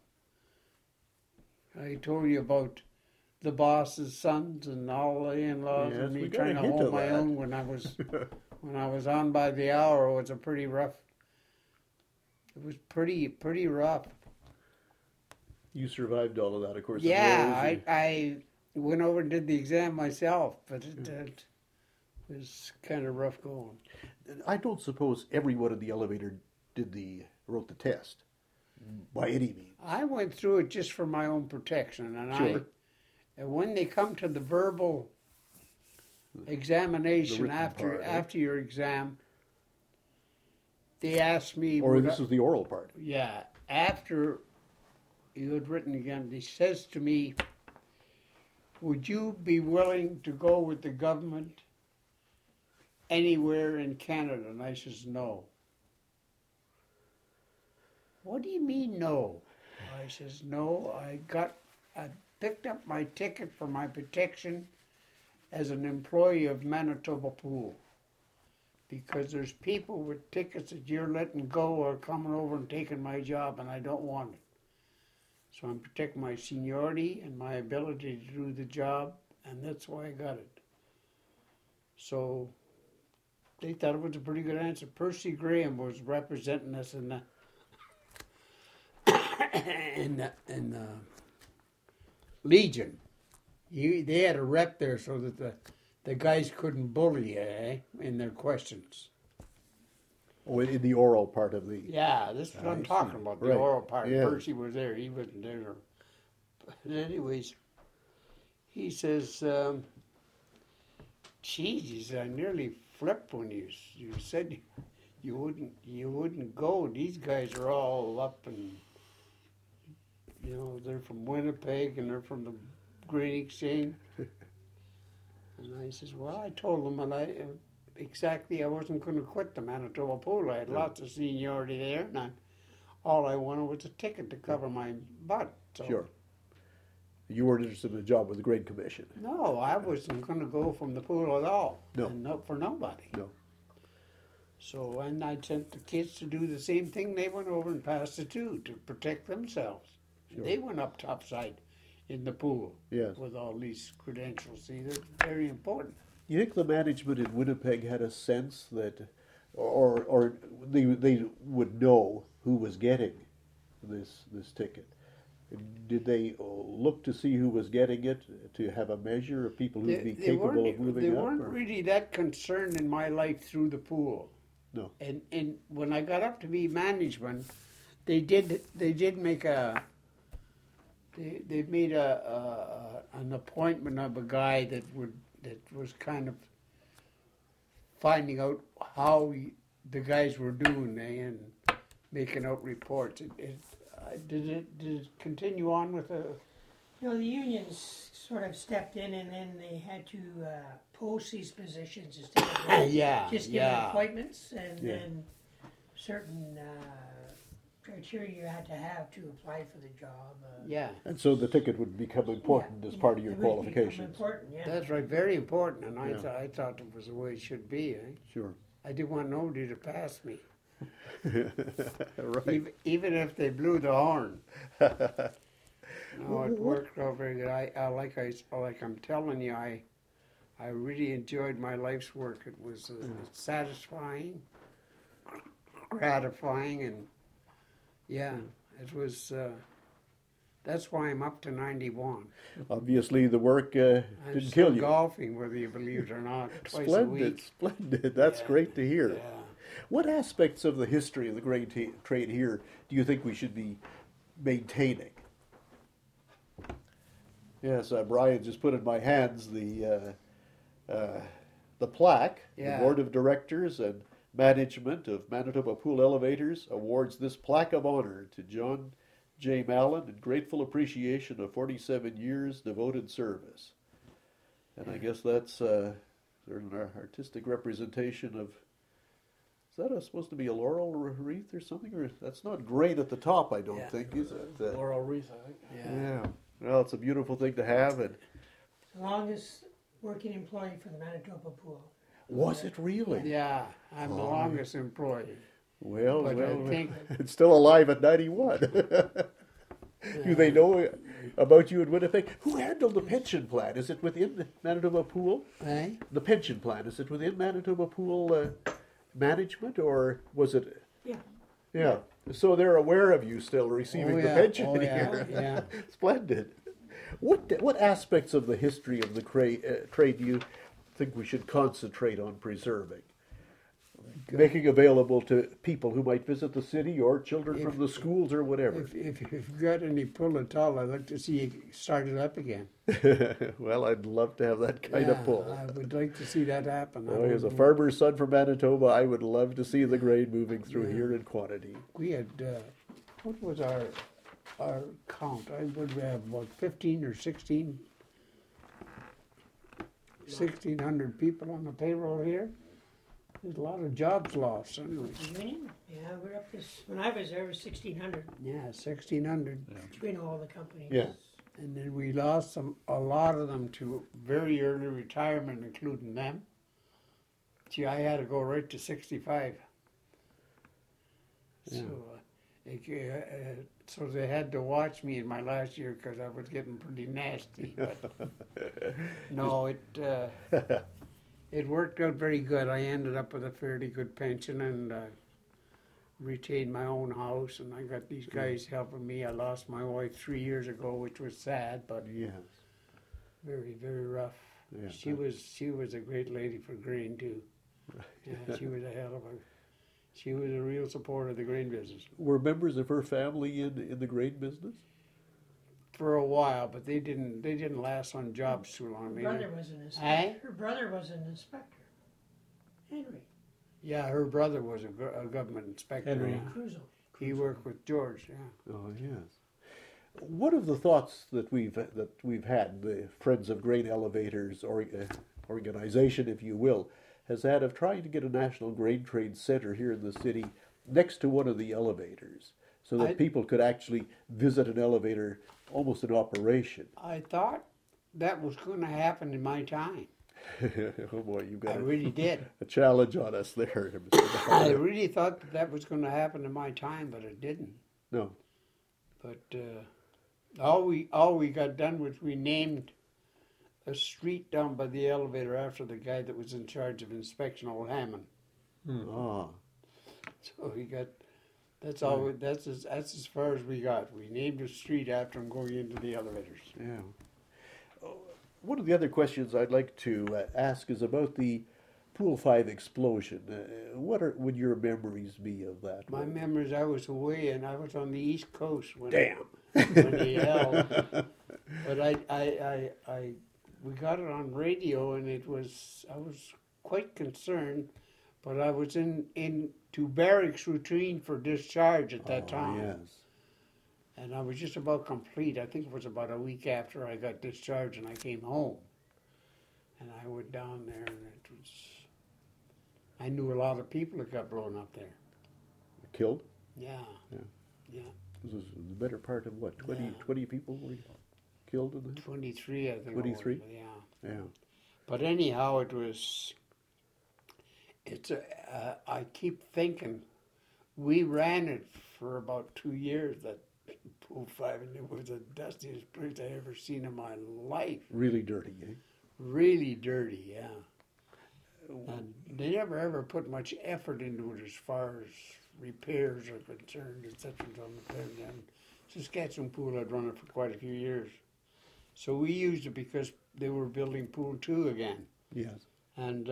I told you about the boss's sons and all the in-laws, Yes, and me we got a trying to hint hold of my that. own when I was on by the hour. It was a pretty rough. It was pretty rough. You survived all of that, of course. Yeah, and I went over and did the exam myself, but it was kind of rough going. I don't suppose everyone in the elevator wrote the test by any means. I went through it just for my own protection, and Sure. and when they come to the verbal examination written part, right? after your exam, they asked me. Or would this I- is the oral part. yeah, after you had written again, he says to me, "Would you be willing to go with the government anywhere in Canada?" And I says, "No." "What do you mean, no?" I says, "No, I picked up my ticket for my protection as an employee of Manitoba Pool. Because there's people with tickets that you're letting go or coming over and taking my job, and I don't want it. So I'm protecting my seniority and my ability to do the job, and that's why I got it." So they thought it was a pretty good answer. Percy Graham was representing us in the in the Legion. They had a rep there so that the guys couldn't bully you in their questions. Oh, in the oral part of the. Yeah, this is what I I'm see. talking about, the Right. oral part. Yeah. Percy was there, he wasn't there. But anyways, he says, "Geez," I nearly flipped when you said you wouldn't go. These guys are all up and, they're from Winnipeg and they're from the Grain Exchange." And I says, "Well, I told them, and I wasn't going to quit the Manitoba Pool. I had lots of seniority there, and all I wanted was a ticket to cover my butt." So, Sure. You weren't interested in a job with the Grain Commission. no, I wasn't going to go from the pool at all. No. And not for nobody. No. So, and I sent the kids to do the same thing. They went over and passed it too, to protect themselves. Sure. They went up topside in the pool Yes. with all these credentials. See, they're very important. You think the management in Winnipeg had a sense that, or they would know who was getting this ticket? Did they look to see who was getting it to have a measure of people who'd be capable of moving they up? weren't or- really that concerned in my life through the pool. No. And when I got up to be management, they did make they made an appointment of a guy that was kind of finding out how the guys were doing and making out reports. Did it continue on with the? You know, the unions sort of stepped in, and then they had to post these positions instead of just giving appointments, and Yeah. then certain criteria you had to have to apply for the job. Yeah, And so the ticket would become important as part of your It would become qualifications. Important, yeah. that's right. Very important, and Yeah. I thought it was the way it should be. Eh? Sure. I didn't want nobody to pass me, Right. even if they blew the horn. No, it worked out very good. Like I'm telling you, I really enjoyed my life's work. It was satisfying, gratifying, and yeah, it was. That's why I'm up to 91. Obviously, the work I'm didn't still kill you. golfing, whether you believe it or not, twice a Splendid, week. splendid. That's Yeah. great to hear. Yeah. What aspects of the history of the grain trade here do you think we should be maintaining? Yes, Brian just put in my hands the plaque. Yeah. The Board of Directors and Management of Manitoba Pool Elevators awards this plaque of honor to John J. Mallon in grateful appreciation of 47 years devoted service. And I guess that's sort of an artistic representation of. Is that supposed to be a laurel wreath or something? Or that's not great at the top, I don't Yeah. think, is it? Laurel wreath, I think. Yeah. Well, it's a beautiful thing to have. And The longest working employee for the Manitoba Pool. was it really? Yeah, I'm the longest employee. Well, But I well, think- it's still alive at 91. Do they know about you in Winnipeg? Who handled the pension plan? Is it within Manitoba Pool? Eh? The pension plan, is it within Manitoba Pool management, or was it? Yeah. Yeah. So they're aware of you still receiving the pension yeah, here. yeah. Splendid. What aspects of the history of the trade do you think we should concentrate on preserving? Making available to people who might visit the city or children from the schools or whatever. If you've got any pull at all, I'd like to see you start it up again. Well, I'd love to have that kind of pull. I would like to see that happen. Boy, as a farmer's son from Manitoba, I would love to see the grain moving through here in quantity. We had, what was our count? I would have about 15 or 16, 1,600 people on the payroll here. There's a lot of jobs lost anyways. Union? Yeah, we're up this, when I was there, it was 1,600 Yeah, 1,600. between all the companies. Yeah. And then we lost a lot of them to very early retirement, including them. Gee, I had to go right to 65. Yeah. So they had to watch me in my last year because I was getting pretty nasty. But no, it worked out very good. I ended up with a fairly good pension and retained my own house, and I got these guys helping me. I lost my wife 3 years ago, which was sad, but Yes. very, very rough. Yeah, She was a great lady for grain too. Yeah, she was a hell of a. She was a real supporter of the grain business Were members of her family in the grain business? for a while, but they didn't last on jobs too long. Her They brother didn't- was an Eh? inspector. Her brother was an inspector. Henry Yeah, her brother was a government inspector. Henry. Yeah. Crusoe. He worked with George. Yeah. Oh yes. One of the thoughts that we've had, the Friends of Grain Elevators organization, if you will, has had of trying to get a national grain trade center here in the city next to one of the elevators, so that people could actually visit an elevator almost in operation. I thought that was going to happen in my time. Oh boy, you've I got really did. a challenge on us there, Mr. I Ballard. really thought that was going to happen in my time, but it didn't. No. But all we got done was we named a street down by the elevator after the guy that was in charge of inspection, old Hammond. Ah. So he got That's all. That's as far as we got. We named a street after him going into the elevators. Yeah. One of the other questions I'd like to ask is about the Pool 5 explosion. What would your memories be of that? My memories, I was away and I was on the East Coast when Damn. when they held. But we got it on radio and I was quite concerned, but I was into barracks routine for discharge at that time. Yes. And I was just about complete. I think it was about a week after I got discharged and I came home. And I went down there and I knew a lot of people that got blown up there. Killed? Yeah. This was the better part of what, 20 people were killed in that? 23, I think. 23? It was, yeah. Yeah. But anyhow, I keep thinking, we ran it for about 2 years, that Pool 5, and it was the dustiest place I ever seen in my life. Really dirty, eh? Really dirty, yeah. And they never ever put much effort into it as far as repairs are concerned, etc. And Saskatchewan Pool had run it for quite a few years. So we used it because they were building Pool 2 again. Yes. And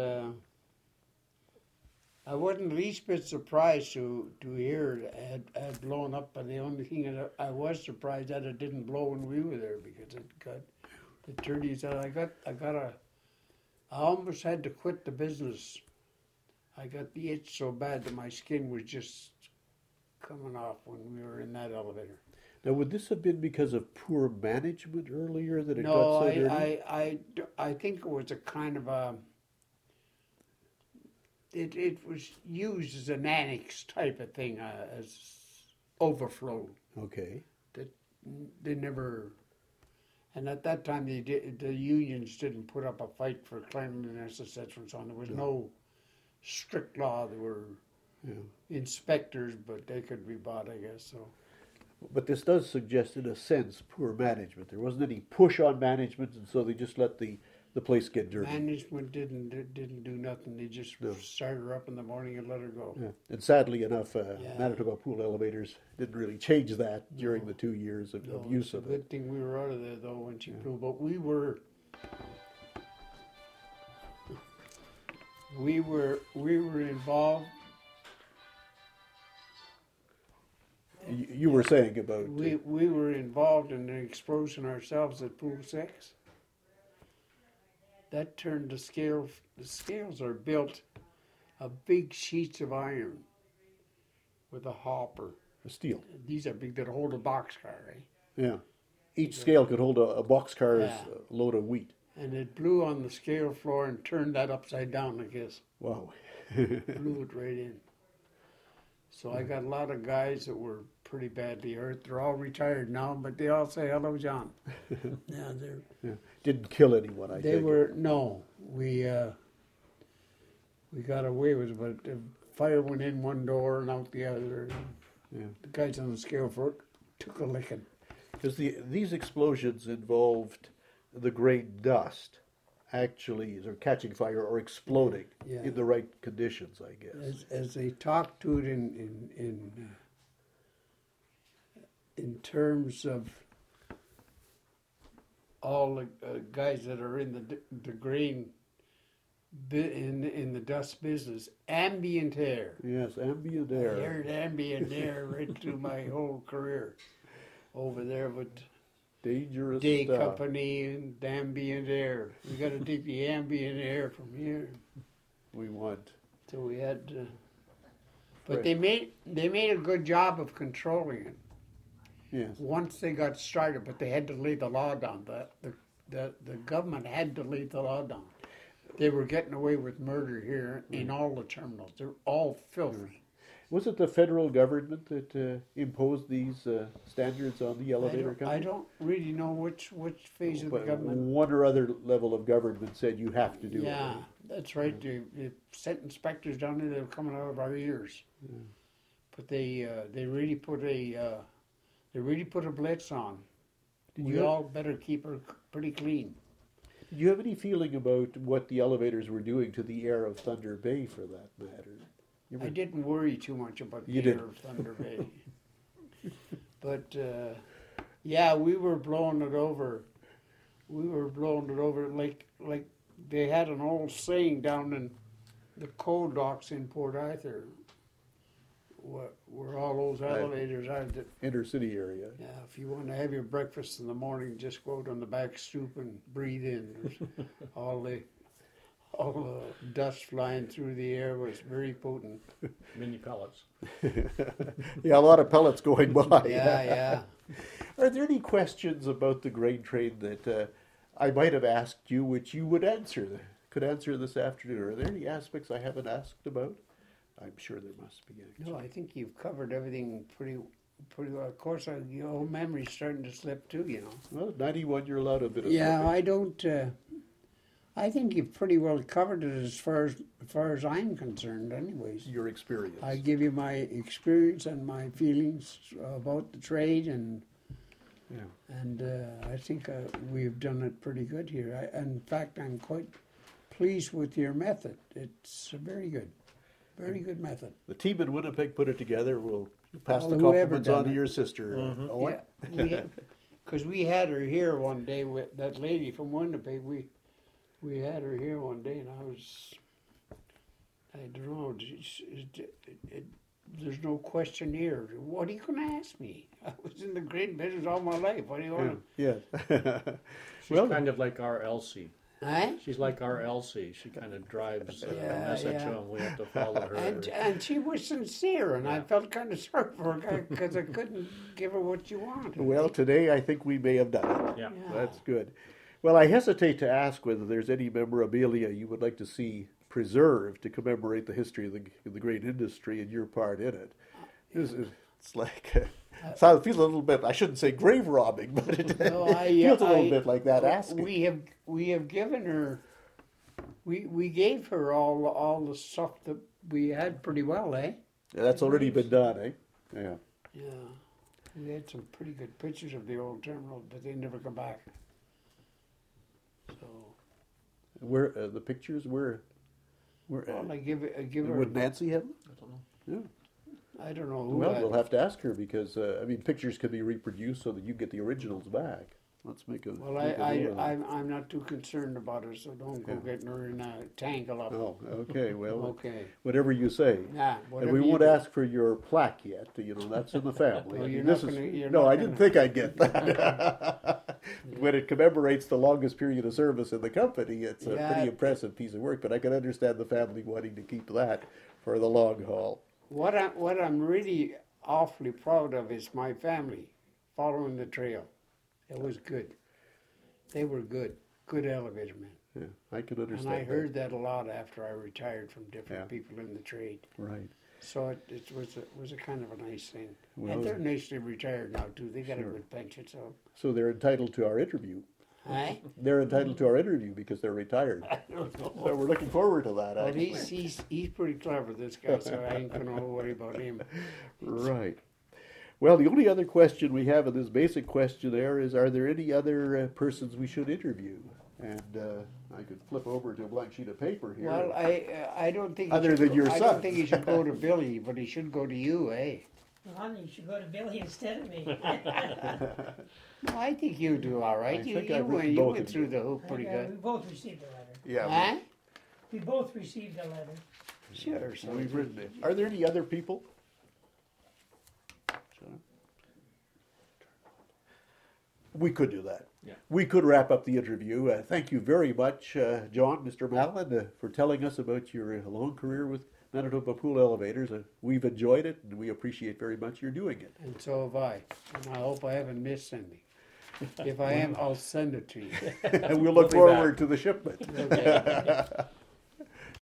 I wasn't the least bit surprised to hear it had blown up, but the only thing that I was surprised that it didn't blow when we were there, because it got the dirties out. I almost had to quit the business. I got the itch so bad that my skin was just coming off when we were in that elevator. Now, would this have been because of poor management earlier that it got No, so dirty? I think it was a kind of a. It was used as an annex type of thing, as overflow. Okay. They never. And at that time, the unions didn't put up a fight for cleanliness, etc. and so on. There was no strict law. There were inspectors, but they could be bought, I guess. So. But this does suggest, in a sense, poor management. There wasn't any push on management, and so they just let the place get dirty. Management didn't do nothing. They just started her up in the morning and let her go. Yeah. And sadly enough, Manitoba Pool Elevators didn't really change that during the 2 years of use of it. Good thing we were out of there though when she blew. But we were involved. You were saying about we were involved in an explosion ourselves at Pool 6. That turned the scale. The scales are built of big sheets of iron with a hopper. a steel. These are big that hold a boxcar, right? Yeah. Each scale could hold a boxcar's load of wheat. And it blew on the scale floor and turned that upside down, I guess. Wow. Blew it right in. So I got a lot of guys that were pretty badly hurt. They're all retired now, but they all say hello, John. Didn't kill anyone, I think. They were no. We got away with it, but the fire went in one door and out the other. Yeah. The guys on the scale floor took a licking. Because these explosions involved the grain dust actually either catching fire or exploding in the right conditions, I guess. As they talk to it in terms of all the guys that are in the grain in the dust business, ambient air. Yes, ambient air. I heard ambient air right through my whole career over there, but Dangerous Day stuff. Company and ambient air. We got to take the ambient air from here. We want. So we had to, but they made a good job of controlling it. Yes. Once they got started, but they had to lay the law down. The government had to lay the law down. They were getting away with murder here in all the terminals. They're all filthy. Was it the federal government that imposed these standards on the elevator company? I don't really know which phase of the But government. one or other level of government said you have to do it. Yeah, that's right. They sent inspectors down there. They were coming out of our ears. Yeah. But they really put a blitz on. We all better keep her pretty clean. Did you have any feeling about what the elevators were doing to the air of Thunder Bay, for that matter? I didn't worry too much about You the air didn't. of Thunder Bay. But, yeah, we were blowing it over. We were blowing it over like they had an old saying down in the coal docks in Port Arthur, where all those elevators are. That, Inner-city area. yeah, if you want to have your breakfast in the morning, just go out on the back stoop and breathe in. There's all the dust flying through the air was very potent. Mini pellets. Yeah, a lot of pellets going by. Yeah. Are there any questions about the grain trade that I might have asked you, which you could answer this afternoon? Are there any aspects I haven't asked about? I'm sure there must be. Actually. No, I think you've covered everything pretty well. Of course, your old memory's starting to slip too, you know. Well, 91, you're allowed a bit of Yeah, slippage. I don't. I think you've pretty well covered it as far as I'm concerned, anyways. Your experience. I give you my experience and my feelings about the trade, and I think we've done it pretty good here. In fact, I'm quite pleased with your method. It's a very good method. The team in Winnipeg put it together. We'll pass Well, the whoever compliments done on to it. your sister. Owen. Yeah, because we had her here one day with that lady from Winnipeg. We had her here one day, and I don't know. There's no question here. What are you going to ask me? I was in the grain business all my life. What do you want Yeah. She's Well- kind of like our Elsie. to? Huh? She's like our Elsie. She kind of drives the Yeah, message yeah. home. We have to follow her. And she was sincere, and I felt kind of sorry for her because I couldn't give her what she wanted. Well, today I think we may have done it. Yeah. Yeah. That's good. Well, I hesitate to ask whether there's any memorabilia you would like to see preserved to commemorate the history of the grain industry and your part in it. It's like, so I feel a little bit, I shouldn't say grave robbing, but it No, feels a little bit like that asking. We have given her. We gave her all the stuff that we had pretty well, eh? That's already been done, eh? Yeah. Yeah. We had some pretty good pictures of the old terminal, but they never come back. So, Where the pictures were? well, I give her. Would Nancy have them? I don't know. Yeah. I don't know who. Well, we'll have to ask her because pictures can be reproduced so that you get the originals back. Let's make a. Well, make a note of that. I'm not too concerned about her, so don't go getting her in a tangle up. Oh, okay. Well, Okay. whatever you say. Nah, And whatever we you won't do. ask for your plaque yet. You know, that's in the family. Well, I you're mean, not no, gonna- I didn't think I'd get that. When it commemorates the longest period of service in the company, it's a Yeah. pretty impressive piece of work. But I can understand the family wanting to keep that for the long haul. What I'm really awfully proud of is my family following the trail. It was good. They were good elevator men. Yeah, I can And understand. I heard that a lot after I retired from different Yeah. people in the trade. that. Right. So it was a kind of a nice thing. Well, and they're nicely retired now too. They got Sure. a good pension. So, So they're entitled to our interview. eh? They're entitled to our interview because they're retired. So we're looking forward to that. But Actually. he's pretty clever, this guy. So I ain't gonna worry about him. Right. Well, the only other question we have in this basic questionnaire is: are there any other persons we should interview? And I could flip over to a blank sheet of paper here. Well, I don't think. he Other should than go- your I son. don't think he should go to Billy, but he should go to you, eh? Well, you should go to Billy instead of me. No, I think you do all right. I You think you I've went written you both went of through you. the hoop pretty We good. both received a letter. Yeah, Huh? We both received a letter. Sure. So we've written it. Are there any other people? We could do that. Yeah. We could wrap up the interview. Thank you very much, John, Mr. Mallon, for telling us about your long career with Manitoba Pool Elevators. We've enjoyed it, and we appreciate very much your doing it. And so have I. And I hope I haven't missed anything. If I am, I'll send it to you. And we'll look We'll be back. forward to the shipment. Okay.